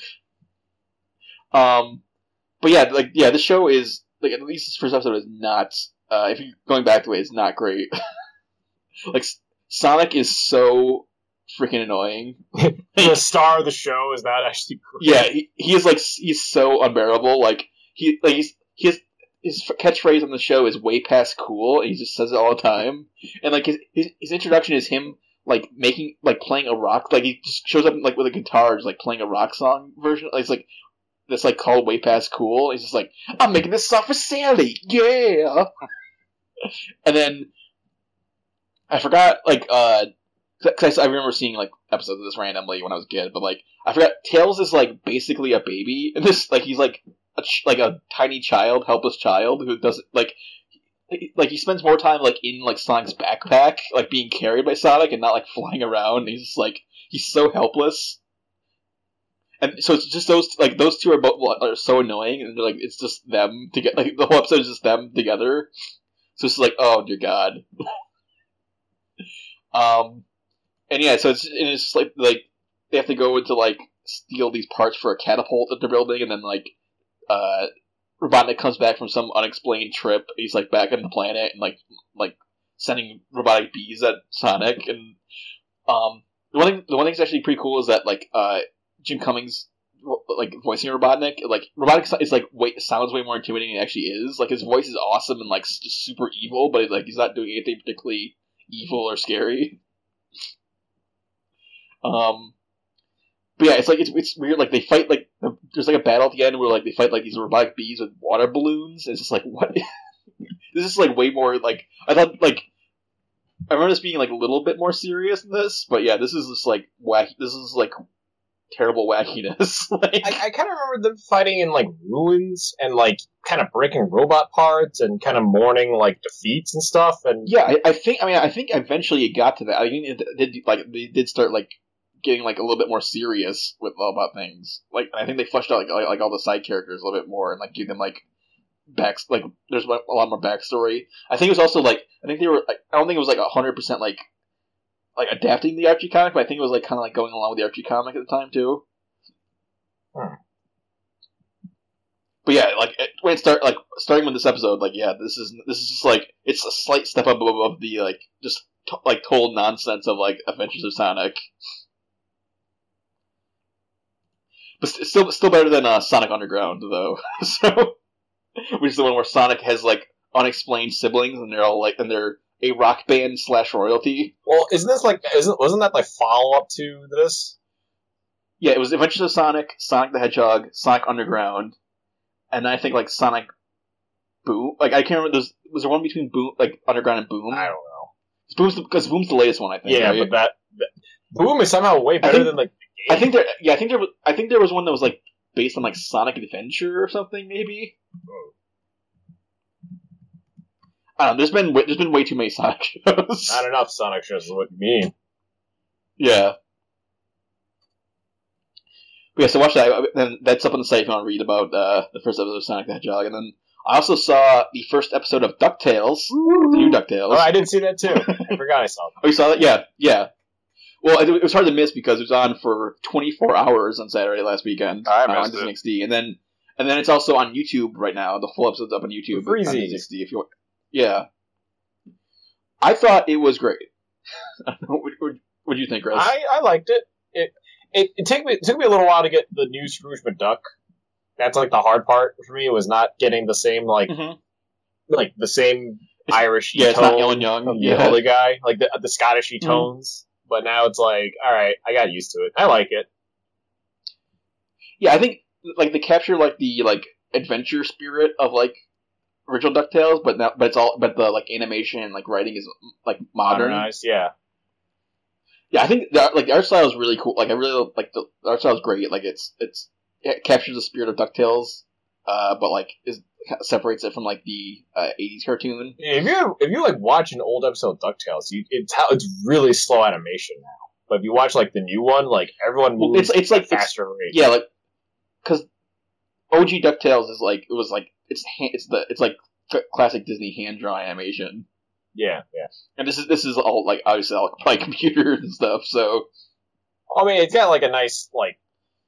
Um, but yeah, like yeah, the show is like at least this first episode is not. Uh, if you're going back to it, it's not great. Like Sonic is so freaking annoying. the star of the show is not actually great. Yeah, he, he is like he's so unbearable. Like he like he's he has, his catchphrase on the show is "way past cool." And he just says it all the time. And like his his, his introduction is him. Like making, like playing a rock, like he just shows up like with a guitar, just like playing a rock song version. Like, it's like that's like called "Way Past Cool." He's just like, "I'm making this song for Sally, yeah." And then I forgot, like, uh, because I, I remember seeing like episodes of this randomly when I was a kid, but like I forgot Tails is like basically a baby, and this like he's like a ch- like a tiny child, helpless child who doesn't like. Like he spends more time like in like Sonic's backpack, like being carried by Sonic, and not like flying around. He's just like he's so helpless, and so it's just those like those two are both are so annoying, and they're like it's just them to get like the whole episode is just them together. So it's like oh dear God. um, and yeah, so it's and it's just like like they have to go into like steal these parts for a catapult that they're building, and then like uh. Robotnik comes back from some unexplained trip. He's like back on the planet and like like sending robotic bees at Sonic. And um, the one thing the one thing that's actually pretty cool is that like uh, Jim Cummings like voicing Robotnik. Like Robotnik is like way, sounds way more intimidating than it actually is. Like his voice is awesome and like just super evil, but like he's not doing anything particularly evil or scary. Um. But yeah, it's like it's it's weird. Like they fight like there's like a battle at the end where like they fight like these robotic bees with water balloons. It's just like what? This is like way more like I thought. Like I remember this being like a little bit more serious than this, but yeah, this is just like wacky. This is like terrible wackiness. like, I, I kind of remember them fighting in like ruins and like kind of breaking robot parts and kind of mourning like defeats and stuff. And yeah, I, I think I mean I think eventually it got to that. I mean, it did like they did start like. Getting like a little bit more serious with all about things. Like I think they fleshed out like, like like all the side characters a little bit more and like give them like back like there's a lot more backstory. I think it was also like I think they were like, I don't think it was like a hundred percent like like adapting the Archie comic, but I think it was like kind of like going along with the Archie comic at the time too. Hmm. But yeah, like it, when it start like starting with this episode, like yeah, this is this is just like it's a slight step up above the like just t- like told nonsense of like Adventures of Sonic. But st- still, still better than uh, Sonic Underground, though. so, which is the one where Sonic has like unexplained siblings, and they're all like, and they're a rock band slash royalty. well, isn't this like isn't wasn't that like follow up to this? Yeah, it was Adventures of Sonic, Sonic the Hedgehog, Sonic Underground, and then I think like Sonic Boom. Like I can't remember. There's, was there one between Boom, like Underground and Boom? I don't know. Boom's because Boom's the latest one, I think. Yeah, right? but that, that Boom is somehow way better think- than like. I think there. Yeah, I think there was. I think there was one that was like based on like Sonic Adventure or something, maybe. I don't know. There's been way- there's been way too many Sonic shows. Not enough Sonic shows is what you mean. Yeah. But yeah, so watch that. Then that's up on the site if you want to read about uh, the first episode of Sonic the Hedgehog. And then I also saw the first episode of DuckTales, the new DuckTales. Oh, I did see that too. I forgot I saw that. Oh, you saw that? Yeah, yeah. Well, it, it was hard to miss because it was on for twenty-four hours on Saturday last weekend. I uh, on missed Disney it. X D, and then and then it's also on YouTube right now. The full episode's up on YouTube For on Disney freezies. X D. If you want, yeah. I thought it was great. what what do you think, Chris? I, I liked it. It it it took me it took me a little while to get the new Scrooge McDuck. That's like the hard part for me. Was not getting the same like Mhm. like the same Irish Yeah, it's not tone Alan Young, from yeah. the other guy, like the the Scottish Mhm. tones. But now it's like, all right, I got used to it. I like it. Yeah, I think like they capture like the like adventure spirit of like original DuckTales, but now but it's all but the like animation and like writing is like modern. Modernized, yeah. Yeah, I think the, like the art style is really cool. Like I really like the, the art style is great. Like it's it's it captures the spirit of DuckTales, uh, but like is separates it from like the uh, eighties cartoon. If you if you like watch an old episode of DuckTales, you it's how it's really slow animation now. But if you watch like the new one, like everyone Well, moves it's it's at like it's, faster rate. yeah, like because O G DuckTales is like it was like it's ha- it's the it's like c- classic Disney hand drawn animation, yeah, yeah. and this is this is all like obviously all by computers and stuff. So I mean, it's got like a nice like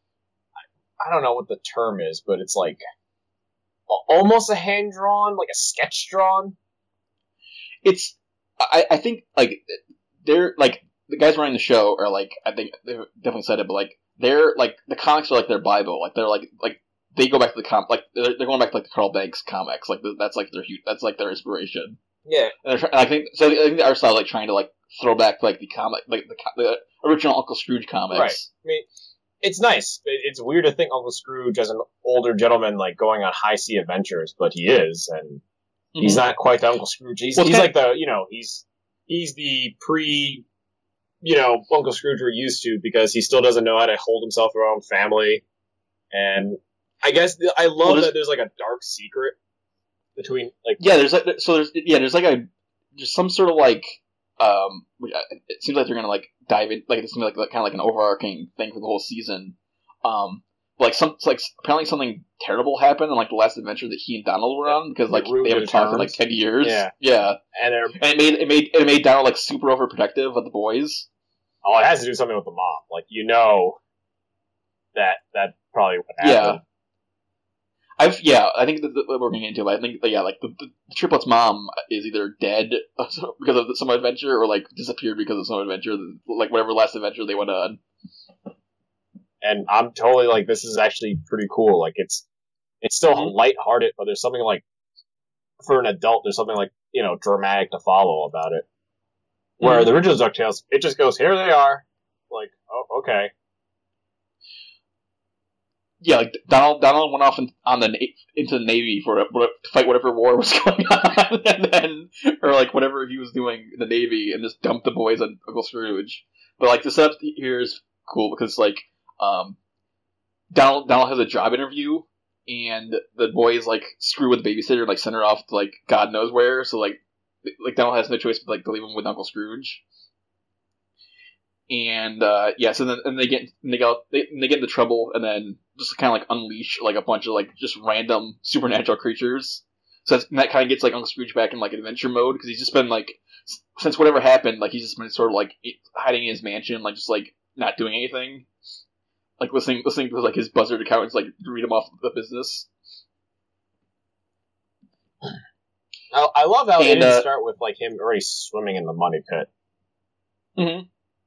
I don't know what the term is, but it's like al- almost a hand drawn, like a sketch drawn. it's I I think like they're like the guys running the show are like I think they definitely said it, but like they're like the comics are like their Bible. Like they're like like they go back to the com like they're, they're going back to like the Carl Banks comics. Like that's like their hu- that's like their inspiration. Yeah, And they're try- and I think so. I think the art style is, like trying to like throw back to, like the comic, like the, co- the original Uncle Scrooge comics. right. I mean, it's nice. It, it's weird to think Uncle Scrooge as an older gentleman like going on high sea adventures, but he is, and he's Mhm. not quite the Uncle Scrooge. He's Well, he's that- like the you know he's he's the pre you know Uncle Scrooge we're used to because he still doesn't know how to hold himself around family, and I guess th- I love Well, there's- that there's like a dark secret between like Yeah, there's like so there's yeah there's like a there's some sort of like um which I- it seems like they're gonna like dive in like it's gonna be like kind of like an overarching thing for the whole season. Um, like some it's like apparently something terrible happened in like the last adventure that he and Donald were on because like It ruined they haven't their talked in like terms. ten years. Yeah. yeah, and they're, and it made it made it made Donald like super overprotective of the boys. oh, it has to do something with the mom. Like you know that that probably what happened. Yeah. I've yeah, I think that, that we're getting into it. But I think that, yeah, like the, the, the triplets' mom is either dead because of some adventure or like disappeared because of some adventure, like whatever last adventure they went on. And I'm totally like, this is actually pretty cool. Like it's it's still Mhm. lighthearted, but there's something like for an adult, there's something like you know dramatic to follow about it. Where Mhm. the original DuckTales, it just goes, here they are, like oh okay, Yeah, like Donald Donald went off in, on the na- into the Navy for a, to fight whatever war was going on, and then or like whatever he was doing in the Navy, and just dumped the boys on Uncle Scrooge. But like the setup here is cool because like um, Donald Donald has a job interview, and the boys like screw with the babysitter, and, like send her off to like God knows where. So like like Donald has no choice but like to leave him with Uncle Scrooge. And uh, yeah, so then and they get and they go they, and they get into trouble, and then just kind of like unleash like a bunch of like just random supernatural creatures. So that's, and that kind of gets like Uncle Scrooge back in like adventure mode because he's just been like s- since whatever happened, like he's just been sort of like hiding in his mansion, like just like not doing anything, like listening listening to like his buzzard accountants like read him off the business. I, I love how it And, didn't uh, start with like him already swimming in the money pit. Mm-hmm.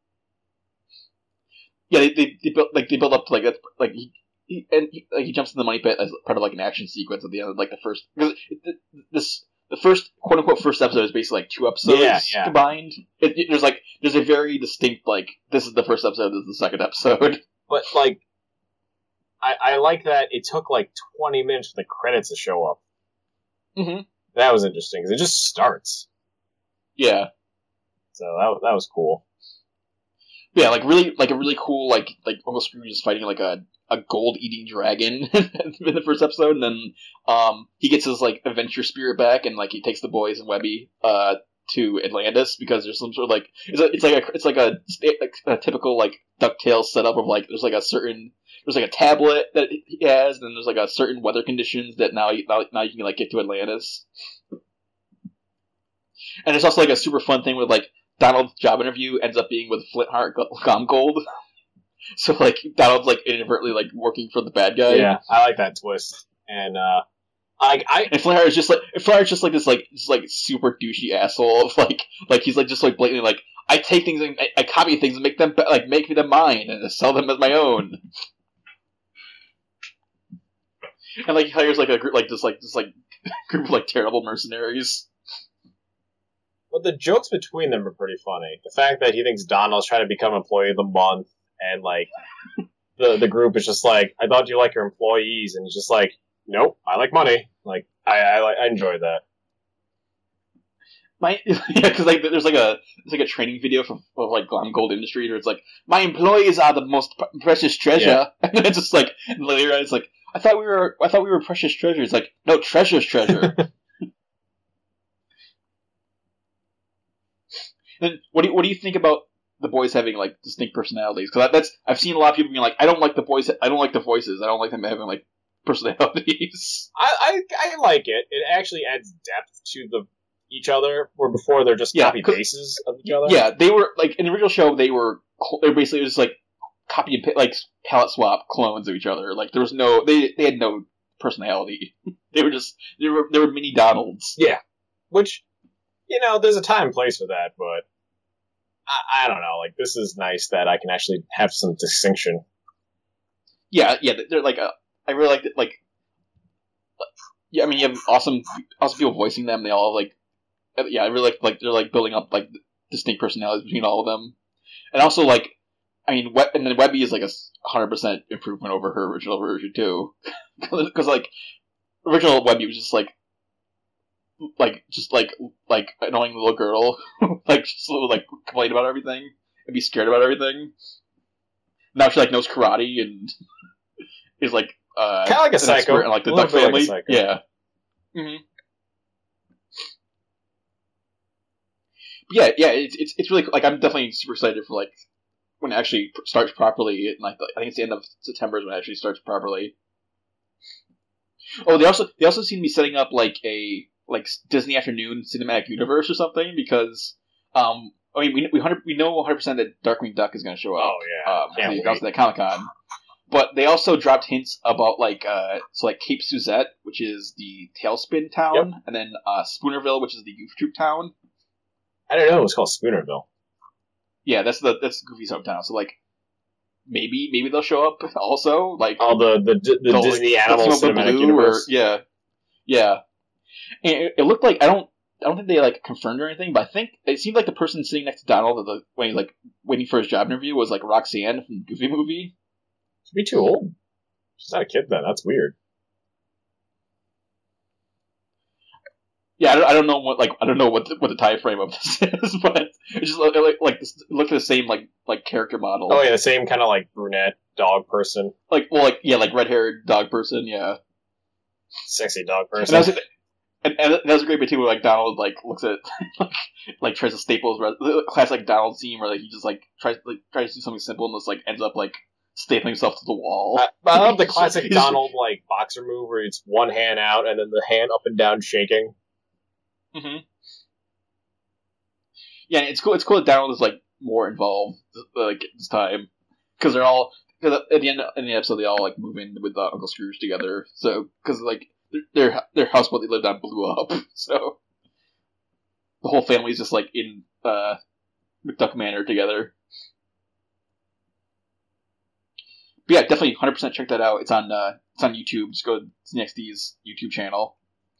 Yeah, they, they, they built like they build up to, like that's like he, he and he, like he jumps in the money pit as part of like an action sequence at the end of like the first because it, this the first quote unquote first episode is basically like two episodes Yeah, yeah. combined. It, it- there's like there's a very distinct like this is the first episode, this is the second episode. But like, I I like that it took like twenty minutes for the credits to show up. Mm-hmm. That was interesting because it just starts. Yeah, So that that was cool. yeah, like really like a really cool like like Uncle Scrooge is fighting like a a gold eating dragon in the first episode, and then um he gets his like adventure spirit back, and like he takes the boys and Webby uh to Atlantis because there's some sort of like it's, a, it's like a it's like a, a, a typical like DuckTales setup of like there's like a certain there's like a tablet that he has, and then there's like a certain weather conditions that now you, now, now you can like get to Atlantis. And it's also like a super fun thing with like Donald's job interview ends up being with Flintheart Gomgold. So like Donald's like inadvertently like working for the bad guy. Yeah, I like that twist. And uh, I I And Flintheart is just like Flintheart's just like this like just like super douchey asshole of like like he's like just like blatantly like I take things and I, I copy things and make them like make them mine and sell them as my own. And like he hires like a group like this like this like group of like terrible mercenaries. But the jokes between them are pretty funny. The fact that he thinks Donald's trying to become employee of the month, and like the the group is just like, I thought you like your employees, and it's just like, nope, I like money. Like I I, I enjoyed that. My yeah, because like there's like a it's like a training video from of like Glam Gold Industries where it's like, my employees are the most p- precious treasure, yeah. And then it's just like and later on it's like, I thought we were I thought we were precious treasure. It's like, no, treasure's treasure. Then what do you, what do you think about the boys having like distinct personalities? Because that's I've seen a lot of people being like, I don't like the voice, I don't like the voices, I don't like them having like personalities. I I, I like it. It actually adds depth to the each other, where before they're just yeah, copy pastes of each other. Yeah, they were like in the original show. They were they were basically just like copy and pa- like palette swap clones of each other. Like there was no they they had no personality. They were just they were they were mini Donalds. Yeah, which you know there's a time and place for that, but I, I don't know. Like this is nice that I can actually have some distinction. Yeah, yeah, they're like a, I really like it. Like yeah, I mean you have awesome awesome people voicing them. They all like. Yeah, I really like like they're like building up like distinct personalities between all of them, and also like I mean, we- and then Webby is like a hundred percent improvement over her original version too, because like original Webby was just like like just like like annoying little girl, like just like complain about everything and be scared about everything. Now she like knows karate and is like uh kind of like a psycho, and like the a Duck family, like yeah. Mm-hmm. Yeah, yeah, it's it's it's really like I'm definitely super excited for like when it actually starts properly. And like I think it's the end of September is when it actually starts properly. Oh, they also they also seem to be setting up like a like Disney Afternoon cinematic universe or something because um I mean we we hundred we know one hundred percent that Darkwing Duck is going to show up. Oh yeah, um, can't they wait. announced at Comic Con. But they also dropped hints about like uh so like Cape Suzette, which is the Tailspin town, Yep. and then uh Spoonerville, which is the Goof Troop town. I don't know. It was called Spoonerville. Yeah, that's the that's Goofy's hometown. So like, maybe maybe they'll show up also. Like all the the, the, the they'll, Disney like, Animal Blue Cinematic Universe. Or, yeah, yeah. And it, it looked like I don't I don't think they like confirmed or anything, but I think it seemed like the person sitting next to Donald at the, when he's like waiting for his job interview was like Roxanne from the Goofy movie. She'd be too old. She's not a kid then. That's weird. Yeah, I don't, I don't know what like I don't know what the, what the time frame of this is, but it just looked like, like this, it looked the same like like character model. Oh yeah, the same kind of like brunette dog person, like well like yeah like red haired dog person, yeah, sexy dog and person. that was, and, and that was a great bit too, where like Donald like looks at like, like tries to staple his res- classic Donald scene where like he just like tries like tries to do something simple and just like ends up like stapling himself to the wall. I, I love the classic He's- Donald like boxer move where it's one hand out and then the hand up and down shaking. Mm-hmm. Yeah, it's cool. It's cool that Donald is like more involved like this time because they're all cause at the end in the episode they all like move in with uh, Uncle Scrooge together. So because like their, their their houseboat they lived on blew up, so the whole family's just like in uh, McDuck Manor together. But yeah, definitely one hundred percent check that out. It's on uh, it's on YouTube. Just go to C N X D's YouTube channel.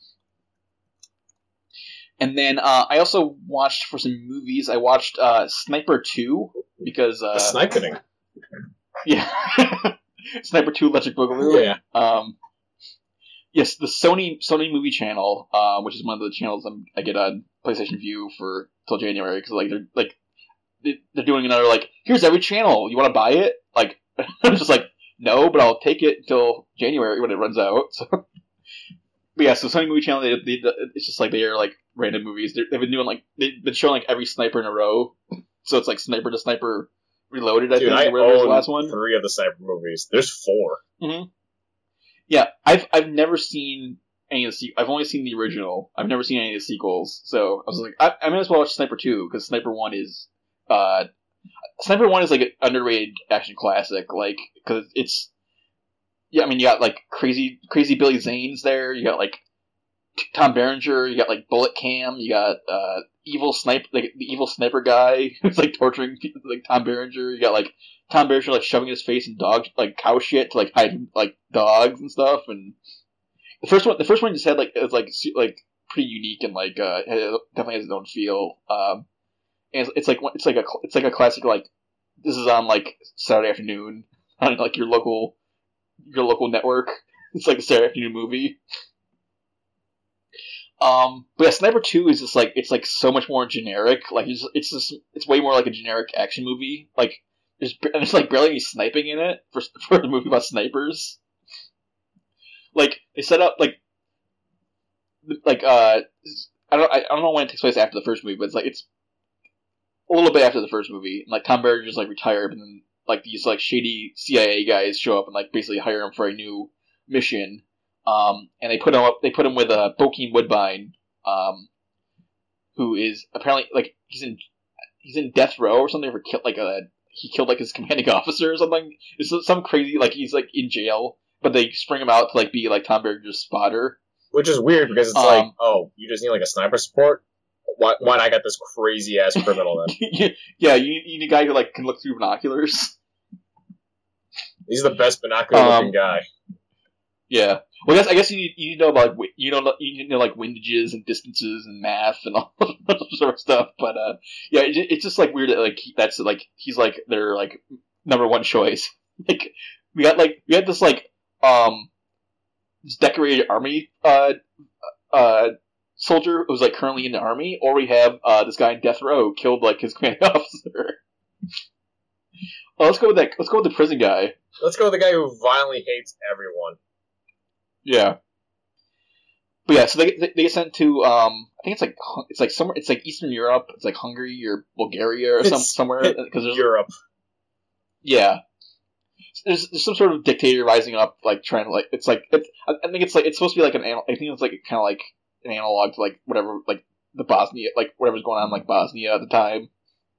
And then uh, I also watched for some movies. I watched uh, Sniper two because uh, The sniping. yeah, Sniper two Electric Boogaloo. Yeah. Um, yes, the Sony Sony Movie Channel, uh, which is one of the channels I'm, I get on PlayStation View for till January because like they're like they- they're doing another like here's every channel. You want to buy it? Like I'm just like no, but I'll take it until January when it runs out. So. But yeah, so Sony Movie Channel, they, they, it's just like they are like random movies. They're, they've been doing like they've been showing like every Sniper in a row. So it's like Sniper to Sniper Reloaded. I Dude, think I or whatever was own the last one. three of the Sniper movies. There's four. Mm-hmm. Yeah, I've I've never seen any of the se- I've only seen the original. I've never seen any of the sequels. So I was like, I, I might as well watch Sniper two because Sniper one is uh, Sniper one is like an underrated action classic. Like because it's yeah, I mean you got like crazy crazy Billy Zane's there. You got like Tom Berenger. You got like Bullet Cam. You got uh, evil sniper, like the evil sniper guy who's like torturing people, like Tom Berenger. You got like Tom Berenger like shoving his face in dog like cow shit to like hide like dogs and stuff. And the first one, the first one just had like it was like su- like pretty unique and like uh, it definitely has its own feel. Um, and it's, it's like it's like a it's like a classic like this is on like Saturday afternoon on like your local your local network. It's like a Saturday afternoon movie. Um, but yeah, Sniper Two is just like it's like so much more generic. Like it's it's just it's way more like a generic action movie. Like there's and there's like barely any sniping in it for for a movie about snipers. Like they set up like like uh I don't I don't know when it takes place after the first movie, but it's like it's a little bit after the first movie. And like Tom Berenger is like retired, and then like these like shady C I A guys show up and like basically hire him for a new mission. Um, and they put him up. They put him with uh, Bokeem Woodbine, um, who is apparently like he's in he's in death row or something for kill like a he killed like his commanding officer or something. It's some crazy like he's like in jail, but they spring him out to like be like Tom Berenger's spotter. Which is weird because it's um, like, oh, you just need like a sniper support. Why? Why not get this crazy ass criminal then? Yeah, you, you need a guy who like can look through binoculars. He's the best binocular looking Um, guy. Yeah. Well, I guess I guess you need you need to know about like, you know you need to know like windages and distances and math and all that sort of stuff. But uh, yeah, it, it's just like weird that like he, that's like he's like their like number one choice. Like we got like we had this like um this decorated army uh uh soldier who's like currently in the army, or we have uh this guy in death row killed like his commanding officer. Oh, let's go with that. Let's go with the prison guy. Let's go with the guy who violently hates everyone. Yeah, but yeah, so they they get sent to um I think it's like it's like somewhere it's like Eastern Europe. It's like Hungary or Bulgaria or some It's somewhere because there's Europe. yeah there's, there's some sort of dictator rising up like trying to like it's like it's, I I think it's like it's supposed to be like an anal- I think it's like kind of like an analog to like whatever like the Bosnia like whatever's going on in, like Bosnia at the time.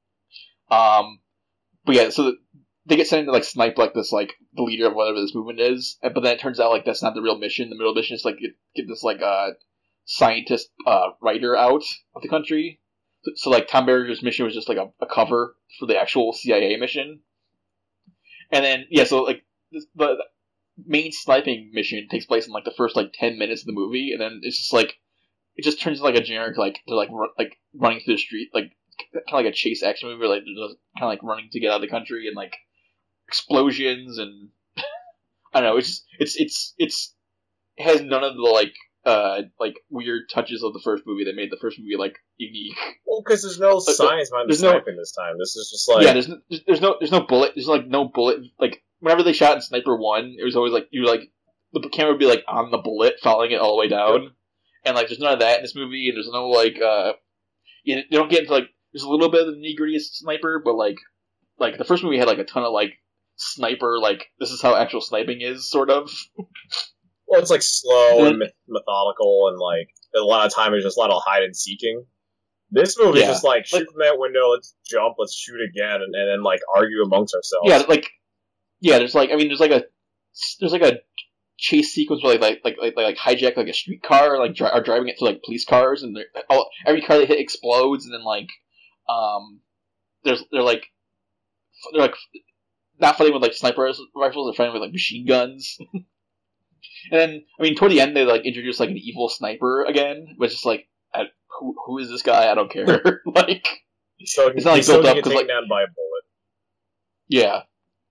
Um, but yeah, so. The, They get sent to like snipe like this like the leader of whatever this movement is, but then it turns out like that's not the real mission. The real mission is like get, get this like uh scientist uh writer out of the country. So, so like Tom Berenger's mission was just like a, a cover for the actual C I A mission. And then yeah, so like this, the, the main sniping mission takes place in like the first like ten minutes of the movie, and then it's just like it just turns into like a generic like they're like ru- like running through the street like kind of like a chase action movie, where, like they're just kind of like running to get out of the country and like. Explosions and I don't know. It's just, it's it's it's it has none of the like uh like weird touches of the first movie that made the first movie like unique. Well, because there's no science behind the there's no- sniping this time. This is just like yeah, there's no, there's there's no there's no bullet. There's like no bullet. Like whenever they shot in Sniper One, it was always like you like the camera would be like on the bullet, following it all the way down, and like there's none of that in this movie. And there's no like uh, you know, they don't get into like there's a little bit of the nitty-gritty of Sniper, but like like the first movie had like a ton of like. Sniper, like this is how actual sniping is, sort of. well, it's like slow and me- methodical, and like a lot of time it's just a lot of hide and seeking. This movie is Yeah. just like shoot Like- from that window, let's jump, let's shoot again, and, and then like argue amongst ourselves. Yeah, like yeah, there's like I mean, there's like a there's like a chase sequence where like like like, like, like hijack like a streetcar, like dri- are driving it through like police cars, and they're- all, every car they hit explodes, and then like um, there's they're like they're like. Not fighting with like sniper rifles, they're fighting with like machine guns. And then, I mean, toward the end, they like introduce like an evil sniper again, which is like, I, who who is this guy? I don't care. Like, so it's not like he's so built he up can 'cause, take like- down by a bullet. yeah.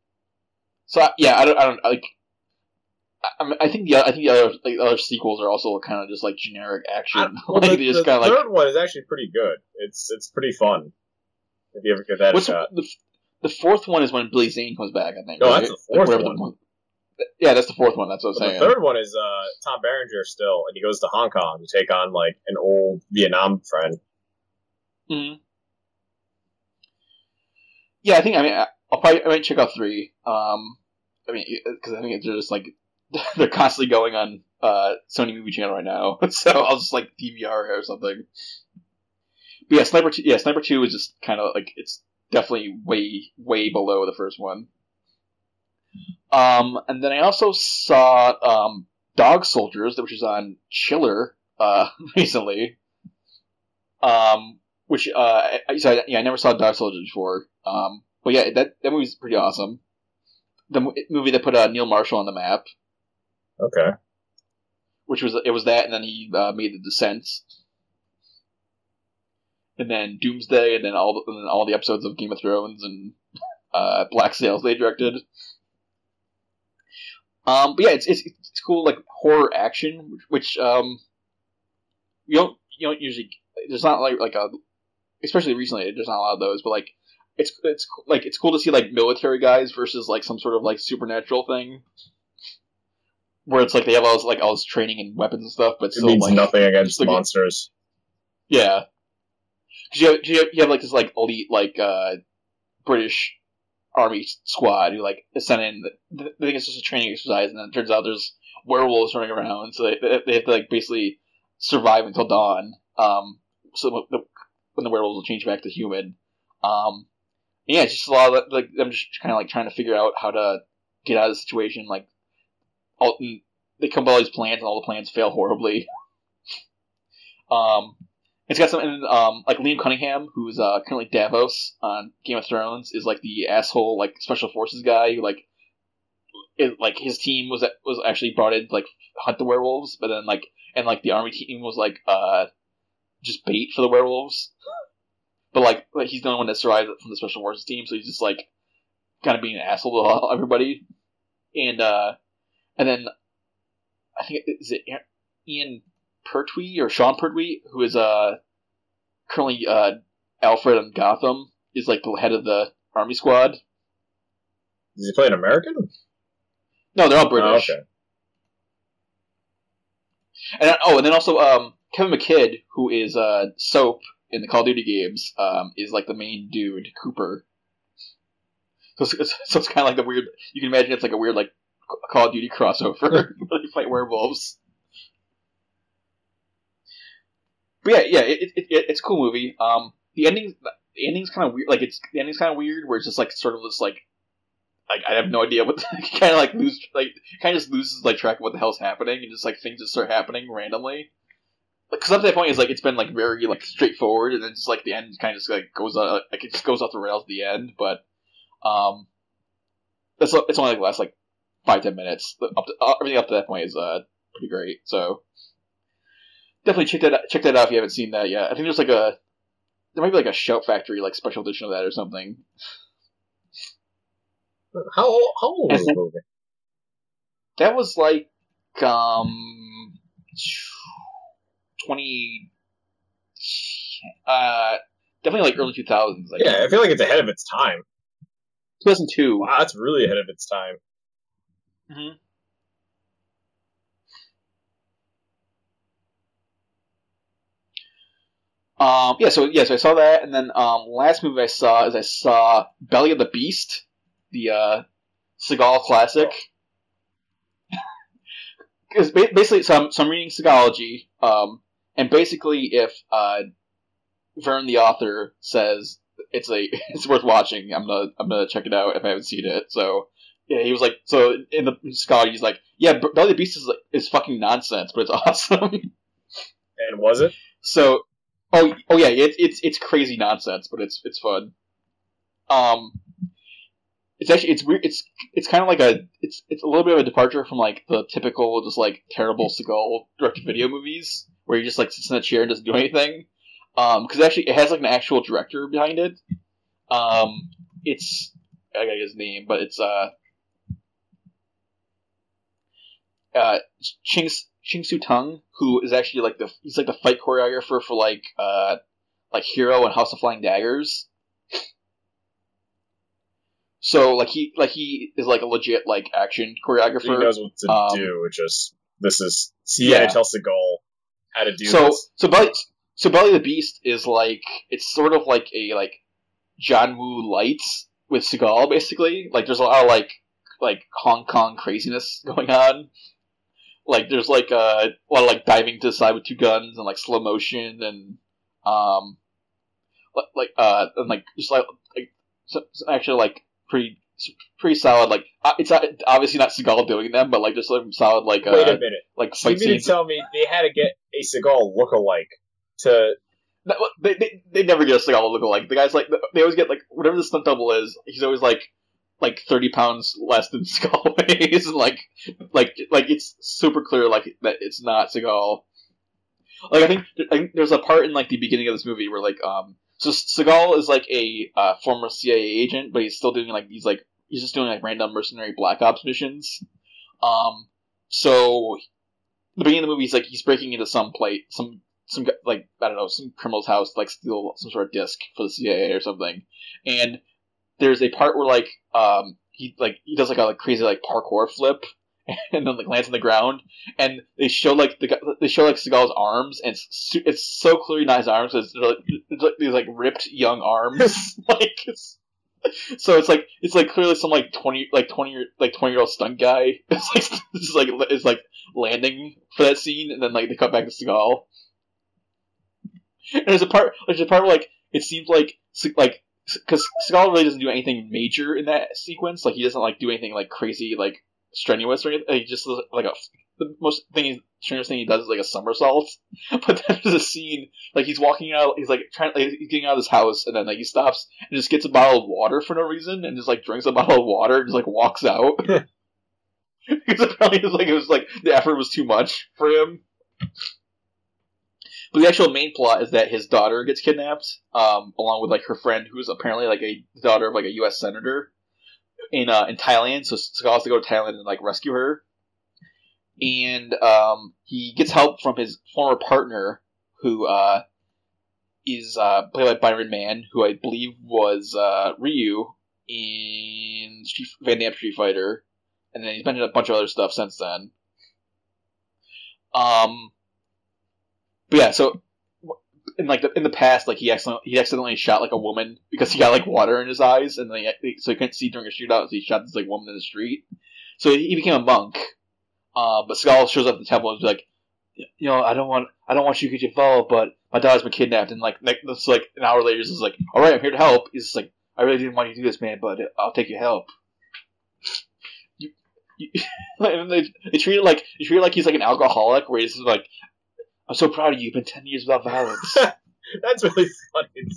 So I- yeah, I don't, I don't like. I, I mean, I think the I think the other like, other sequels are also kind of just like generic action. I, well, like the they just the kind of like. third one is actually pretty good. It's it's pretty fun. If you ever give that What's a shot. the, the fourth one is when Billy Zane comes back, I think. No, right? that's the Like, fourth whatever one. The one. Yeah, that's the fourth one. That's what I'm But saying. the third one is uh, Tom Berenger still, and he goes to Hong Kong to take on like an old Vietnam friend. Mm-hmm. Yeah, I think. I mean, I- I'll probably I might check out three. Um, I mean, because I think they're just like they're constantly going on uh, Sony Movie Channel right now, so I'll just like D V R it or something. But yeah, Sniper Two. Yeah, Sniper Two is just kind of like it's definitely way way below the first one. Um, and then I also saw um, Dog Soldiers, which is on Chiller uh, recently. Um, which uh, I, so I, yeah, I never saw Dog Soldiers before. Um, but yeah, that that movie's pretty awesome. The mo- movie that put uh, Neil Marshall on the map, Okay. which was it was that, and then he uh, made The Descent, and then Doomsday, and then all the, and then all the episodes of Game of Thrones and uh, Black Sails they directed. Um, but yeah, it's it's it's cool like horror action, which um, you don't you don't usually there's not like like a especially recently there's not a lot of those, but like it's it's like it's cool to see like military guys versus like some sort of like supernatural thing. Where it's like they have all this, like all this training and weapons and stuff, but It still means like nothing against like, monsters. Yeah, because you have, you have you have like this like elite like uh, British army squad who like is sent in. They think it's just a training exercise, and then it turns out there's werewolves running around, so they they have to like basically survive until dawn. Um, so the, when the werewolves will change back to human. Um, yeah, it's just a lot of like I'm just kind of like trying to figure out how to get out of the situation, like. All, they come up with all these plans, and all the plans fail horribly. um, it's got some, and, um, like Liam Cunningham, who's uh, currently Davos on Game of Thrones, is like the asshole, like special forces guy who like, is, like his team was was actually brought in to, like hunt the werewolves, but then like, and like the army team was like, uh, just bait for the werewolves. But like, like he's the only one that survived from the special forces team, so he's just like, kind of being an asshole to everybody, and uh. And then, I think, is it Ian Pertwee or Sean Pertwee, who is uh, currently uh, Alfred on Gotham, is like the head of the army squad. Does he play an American? No, they're all British. Oh, okay. And oh, and then also um, Kevin McKidd, who is uh, Soap in the Call of Duty games, um, is like the main dude, Cooper. So it's, so it's kind of like the weird. You can imagine it's like a weird like. Call of Duty crossover where they fight werewolves. But yeah, yeah, it, it, it, it's a cool movie. Um, the ending, the ending's kind of weird. Like it's the ending's kind of weird, where it's just like sort of this like, like I have no idea what kind of like lose like kind of just loses like track of what the hell's happening, and just like things just start happening randomly. Because up to that point, is like it's been like very like straightforward, and then just like the end kind of just like goes uh, like it just goes off the rails at the end. But um, it's it's only like the last like. Five ten minutes. Up to, uh, everything up to that point is uh pretty great. So definitely check that out, check that out if you haven't seen that yet. I think there's like a there might be like a Shout Factory like special edition of that or something. How old, how old was the movie? That was like um twenty uh definitely like early two thousands. Like, yeah, I feel like it's ahead of its time. two thousand two. Wow, that's really ahead of its time. Mm-hmm. Um, yeah, so yeah, so I saw that, and then um, last movie I saw is I saw Belly of the Beast, the uh, Seagal classic. Because basically, so I'm, so I'm reading Seagology, um, and basically, if uh, Vern the author says it's a it's worth watching, I'm gonna I'm gonna check it out if I haven't seen it. So. Yeah, he was like, so in the Scott, he's like, yeah, Belly of the Beast is like, is fucking nonsense, but it's awesome. And was it? So, oh, oh yeah, it's it's it's crazy nonsense, but it's it's fun. Um, it's actually it's weird. It's it's kind of like a it's it's a little bit of a departure from like the typical just like terrible Seagal directed video movies where he just like sits in a chair and doesn't do anything. Um, because actually it has like an actual director behind it. Um, it's I gotta get his name, but it's uh. Uh, Ching Ching Su Tung, who is actually like the he's like the fight choreographer for like uh like Hero and House of Flying Daggers. So like he like he is like a legit like action choreographer. He knows what to um, do. Which is this is see yeah. I tell Seagal how to do so, this. So Belly so Belly the Beast is like it's sort of like a like John Woo Lights with Seagal basically. Like there's a lot of like like Hong Kong craziness going on. Like there's like uh, a lot of like diving to the side with two guns and like slow motion and um like uh and like just like like it's actually like pretty pretty solid like uh, it's not, obviously not Seagal doing them but like just like solid like uh, wait a minute like so fight you mean scenes. to tell me they had to get a Seagal lookalike to they, they, they never get a Seagal lookalike. The guy's like they always get like whatever the stunt double is. He's always like like thirty pounds less than Seagal weighs. like, like, like it's super clear like that it's not Seagal. Like I think, I think there's a part in like the beginning of this movie where like um so Seagal is like a uh, former C I A agent, but he's still doing like these like he's just doing like random mercenary black ops missions. Um, so the beginning of the movie, he's like he's breaking into some plate, some some like I don't know, some criminal's house, to, like steal some sort of disc for the C I A or something. And there's a part where like um he like he does like a like, crazy like parkour flip and then like lands on the ground, and they show like the they show like Seagal's arms, and it's, it's so clearly not his arms. It's, like, it's like these like ripped young arms, like it's, so it's like it's like clearly some like twenty like twenty like twenty year old stunt guy. It's like it's like is like landing for that scene, and then like they cut back to Seagal. And there's a part there's a part where like it seems like like because Seagal really doesn't do anything major in that sequence. Like he doesn't like do anything like crazy like strenuous or anything. He just like a the most thing he, strenuous thing he does is like a somersault. But then there's a scene like he's walking out, he's like trying, like, he's getting out of his house, and then like he stops and just gets a bottle of water for no reason, and just like drinks a bottle of water and just like walks out. Because apparently it was like it was like the effort was too much for him. But the actual main plot is that his daughter gets kidnapped, um, along with like her friend, who's apparently like a daughter of like a U S senator in uh, in Thailand. So Seagal has to go to Thailand and like rescue her, and um, he gets help from his former partner, who uh, is uh, played by Byron Mann, who I believe was uh, Ryu in Street, Van Damme Street Fighter, and then he's been in a bunch of other stuff since then. Um. But yeah, so in like the, in the past, like he accidentally he accidentally shot like a woman because he got like water in his eyes, and then he, so he couldn't see during a shootout, so he shot this like woman in the street. So he became a monk. Uh, but Seagal shows up at the temple and is like, you know, I don't want I don't want you to get involved, but my daughter's been kidnapped, and like it's like an hour later, he's like, all right, I'm here to help. He's just like, I really didn't want you to do this, man, but I'll take your help. You, you, and they they treat it like they treat it like he's like an alcoholic, where he's like, I'm so proud of you. You've been ten years without violence. That's really funny and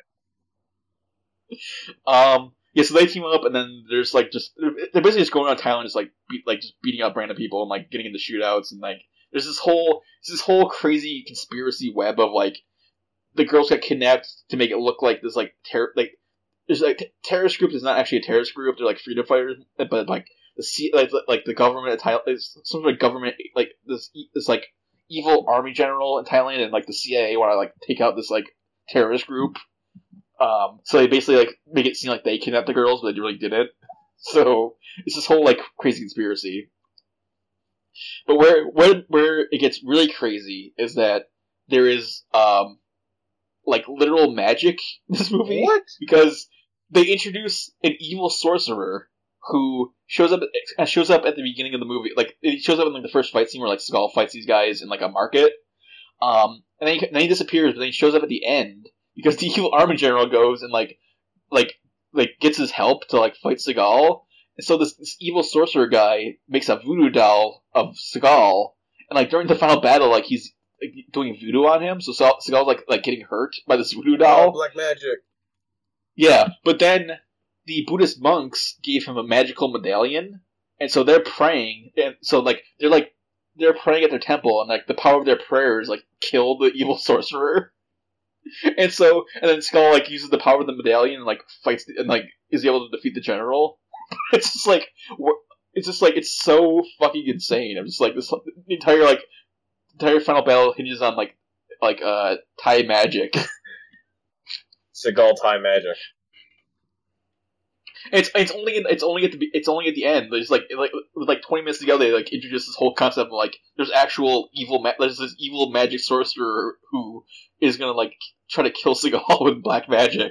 sad. Um, yeah, so they team up, and then there's like just they're basically just going around Thailand, just like beat, like just beating up random people and like getting into shootouts, and like there's this whole this whole crazy conspiracy web of like the girls got kidnapped to make it look like this like terror like there's like t- terrorist group is not actually a terrorist group. They're like freedom fighters, but like the C like like the government of Thailand is some sort of government like this this like. evil army general in Thailand, and like the C I A want to like take out this like terrorist group. Um, so they basically like make it seem like they kidnapped the girls, but they really didn't. So it's this whole like crazy conspiracy. But where where where it gets really crazy is that there is um like literal magic in this movie. What? Because they introduce an evil sorcerer who shows up uh, shows up at the beginning of the movie. Like it shows up in like the first fight scene where like Seagal fights these guys in like a market, um, and then he, then he disappears. But then he shows up at the end because the evil army general goes and like like like gets his help to like fight Seagal. And so this, this evil sorcerer guy makes a voodoo doll of Seagal, and like during the final battle, like he's like, doing voodoo on him. So Seagal's like like getting hurt by this voodoo doll. Oh, black magic. Yeah, but then the Buddhist monks gave him a magical medallion, and so they're praying, and so like they're like they're praying at their temple, and like the power of their prayers like killed the evil sorcerer, and so and then Skull like uses the power of the medallion and like fights and like is able to defeat the general. It's just like it's just like it's so fucking insane. I'm just like this the entire like entire final battle hinges on like like uh Thai magic. Seagal Thai magic. It's it's only it's only at the it's only at the end. There's like like like twenty minutes ago they like introduced this whole concept of like there's actual evil ma- there's this evil magic sorcerer who is gonna like try to kill Seagal with black magic.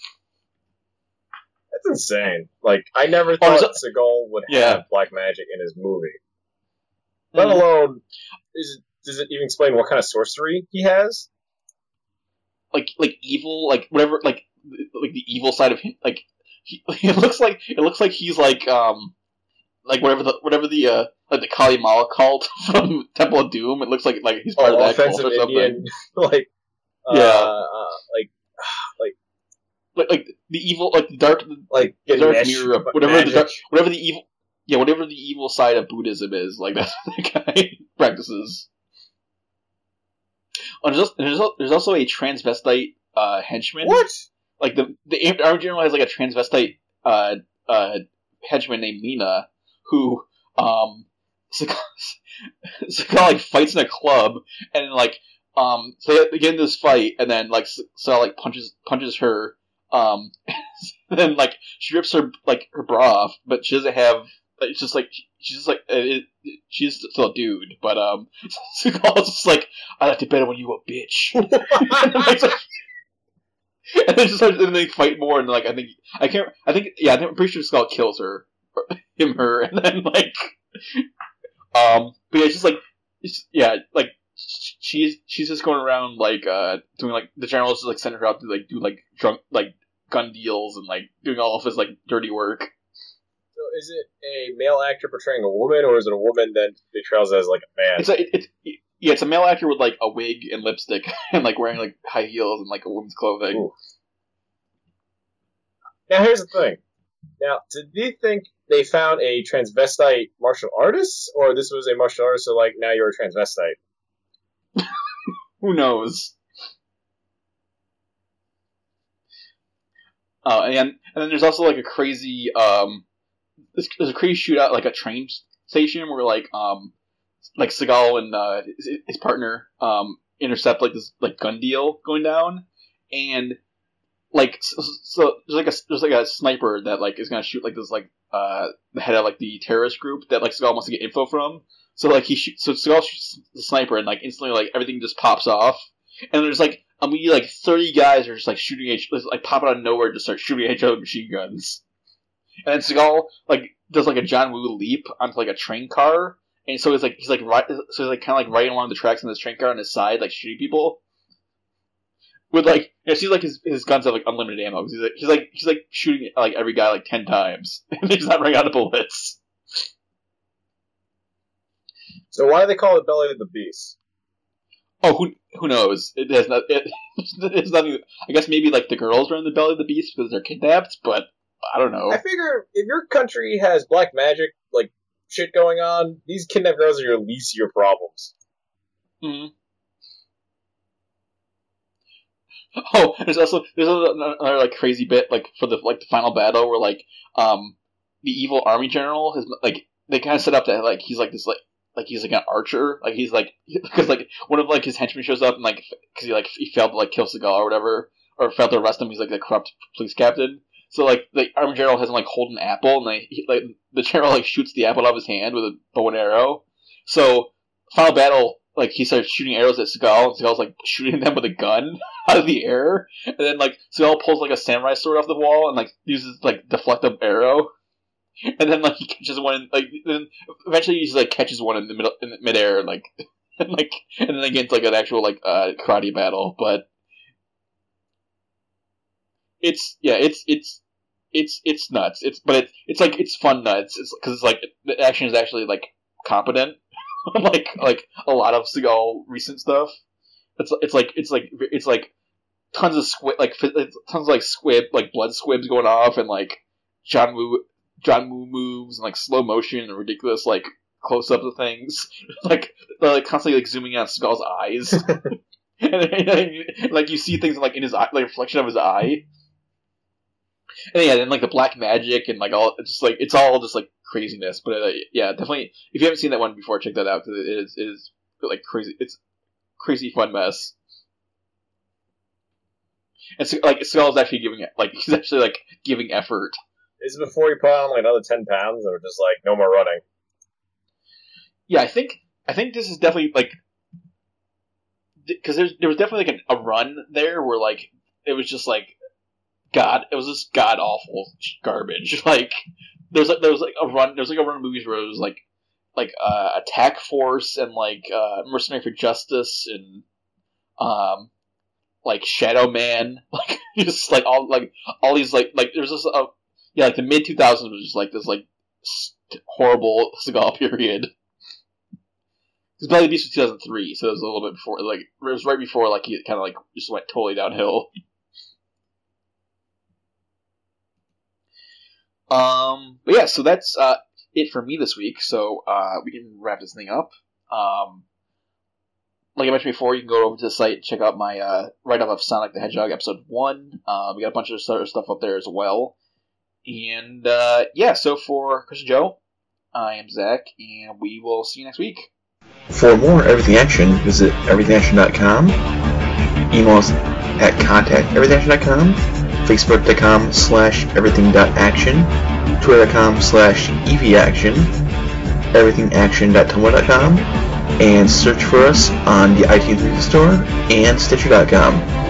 That's insane. Like I never thought oh, Seagal would yeah. have black magic in his movie. Let mm. alone is it, does it even explain what kind of sorcery he has? Like like evil like whatever like like the evil side of him like. He, it looks like it looks like he's like um like whatever the whatever the uh like the Kali Mala cult from Temple of Doom. It looks like like he's part oh, of that cult or something. Indian, like uh, yeah, uh, like like like like the evil like the dark Like the getting dark mesh, mirror of but whatever magic. the dark, whatever the evil yeah whatever the evil side of Buddhism is, like that's what the guy practices. Oh, there's, also, there's, al- there's also a transvestite uh, henchman. What? Like the the Army General has like a transvestite uh, uh, henchman named Lena, who um Seagal like fights in a club, and like um so they get into this fight, and then like Seagal like punches punches her, um and then like she rips her like her bra off, but she doesn't have. It's just like she's just like it, it, she's still a dude, but um Seagal's just like, I liked it better when you were a bitch. and, like, so, and then just and then they fight more, and like I think I can't I think yeah I think I'm pretty sure Seagal kills her, or him her, and then like um but yeah it's just like it's, yeah like she's she's just going around like uh doing like the general just like send her out to like do like drunk like gun deals and like doing all of his like dirty work. So is it a male actor portraying a woman, or is it a woman that portrays as like a man? It's a, it, it's yeah, it's a male actor with like a wig and lipstick and like wearing like high heels and like a woman's clothing. Ooh. Now here's the thing. Now, did you think they found a transvestite martial artist, or this was a martial artist? So like now you're a transvestite. Who knows? Oh, and and then there's also like a crazy um, there's, there's a crazy shootout like a train station where like um, like Seagal and uh, his, his partner um intercept like this like gun deal going down, and like so, so there's like a there's like a sniper that like is gonna shoot like this like uh the head of like the terrorist group that like Seagal wants to get info from. So like he shoots, so Seagal shoots the sniper and like instantly like everything just pops off, and there's like immediately like thirty guys are just like shooting each like pop out of nowhere to start shooting at each other with machine guns, and then Seagal like does like a John Woo leap onto like a train car, and so he's like he's like right so he's like kind of like riding along the tracks on this train car on his side like shooting people. With like, you know, see like his his guns have like unlimited ammo. He's like he's like he's like shooting at, like every guy like ten times, and he's not running out of bullets. So why do they call it Belly of the Beast? Oh, who who knows? It has not. It, it's nothing. I guess maybe like the girls are in the belly of the beast because they're kidnapped, but I don't know. I figure if your country has black magic like shit going on, these kidnapped girls are your least of your problems. Hmm. Oh, there's also there's another like crazy bit like for the like the final battle where like um the evil army general has like they kind of set up that like he's like this like like he's like an archer, like he's like because like one of like his henchmen shows up and like because he like he failed to like kill Seagal or whatever or failed to arrest him. He's like the corrupt police captain. So like the army general has him like hold an apple and they he, like the general like shoots the apple out of his hand with a bow and arrow. So final battle. Like, he starts shooting arrows at Seagal, and Seagal's, like, shooting them with a gun out of the air. And then, like, Seagal pulls, like, a samurai sword off the wall and, like, uses, like, deflect an arrow. And then, like, he catches one, in, like, then eventually he just, like, catches one in the middle, in midair, and, like, and, like, and then they get into, like, an actual, like, uh, karate battle. But it's, yeah, it's, it's, it's, it's nuts. It's, but it's, it's, like, it's fun nuts. It's, cause it's, like, the action is actually, like, competent. like like a lot of Seagal recent stuff. It's it's like it's like it's like tons of squib like tons of like squib like blood squibs going off and like John Woo John Woo moves and like slow motion and ridiculous like close ups of things. like they're like constantly like zooming in on Seagal's eyes. and, and, and like you see things like in his eye, like reflection of his eye. And yeah, then like the black magic and like all it's just like it's all just like craziness. But uh, yeah, definitely if you haven't seen that one before, check that out because it is it is like crazy. It's crazy fun mess. And so, like Seagal is actually giving it like he's actually like giving effort. Is it before you put on like another ten pounds, or just like no more running? Yeah, I think I think this is definitely like because there's there was definitely like an, a run there where like it was just like. God, it was just god awful garbage. Like there's like there was like a run there's like a run of movies where it was like like uh, Attack Force and like uh, Mercenary for Justice and um like Shadow Man, like just like all like all these like like there's this uh, yeah like the mid two thousands was just like this like st- horrible Seagal period. Because Belly of the Beast was two thousand three, so it was a little bit before like it was right before like he kind of like just went totally downhill. Um, but yeah, so that's uh, it for me this week. So uh, we can wrap this thing up. Um, like I mentioned before, you can go over to the site and check out my uh, write-up of Sonic the Hedgehog episode one. Uh, we got a bunch of other stuff up there as well. And uh, yeah, so for Chris and Joe, I am Zach, and we will see you next week. For more Everything Action, visit everything action dot com. Email us at contact everything action dot com. Facebook dot com slash everything dot action. Twitter dot com slash evaction. everything action dot tumblr dot com. And search for us on the iTunes Music Store and Stitcher dot com.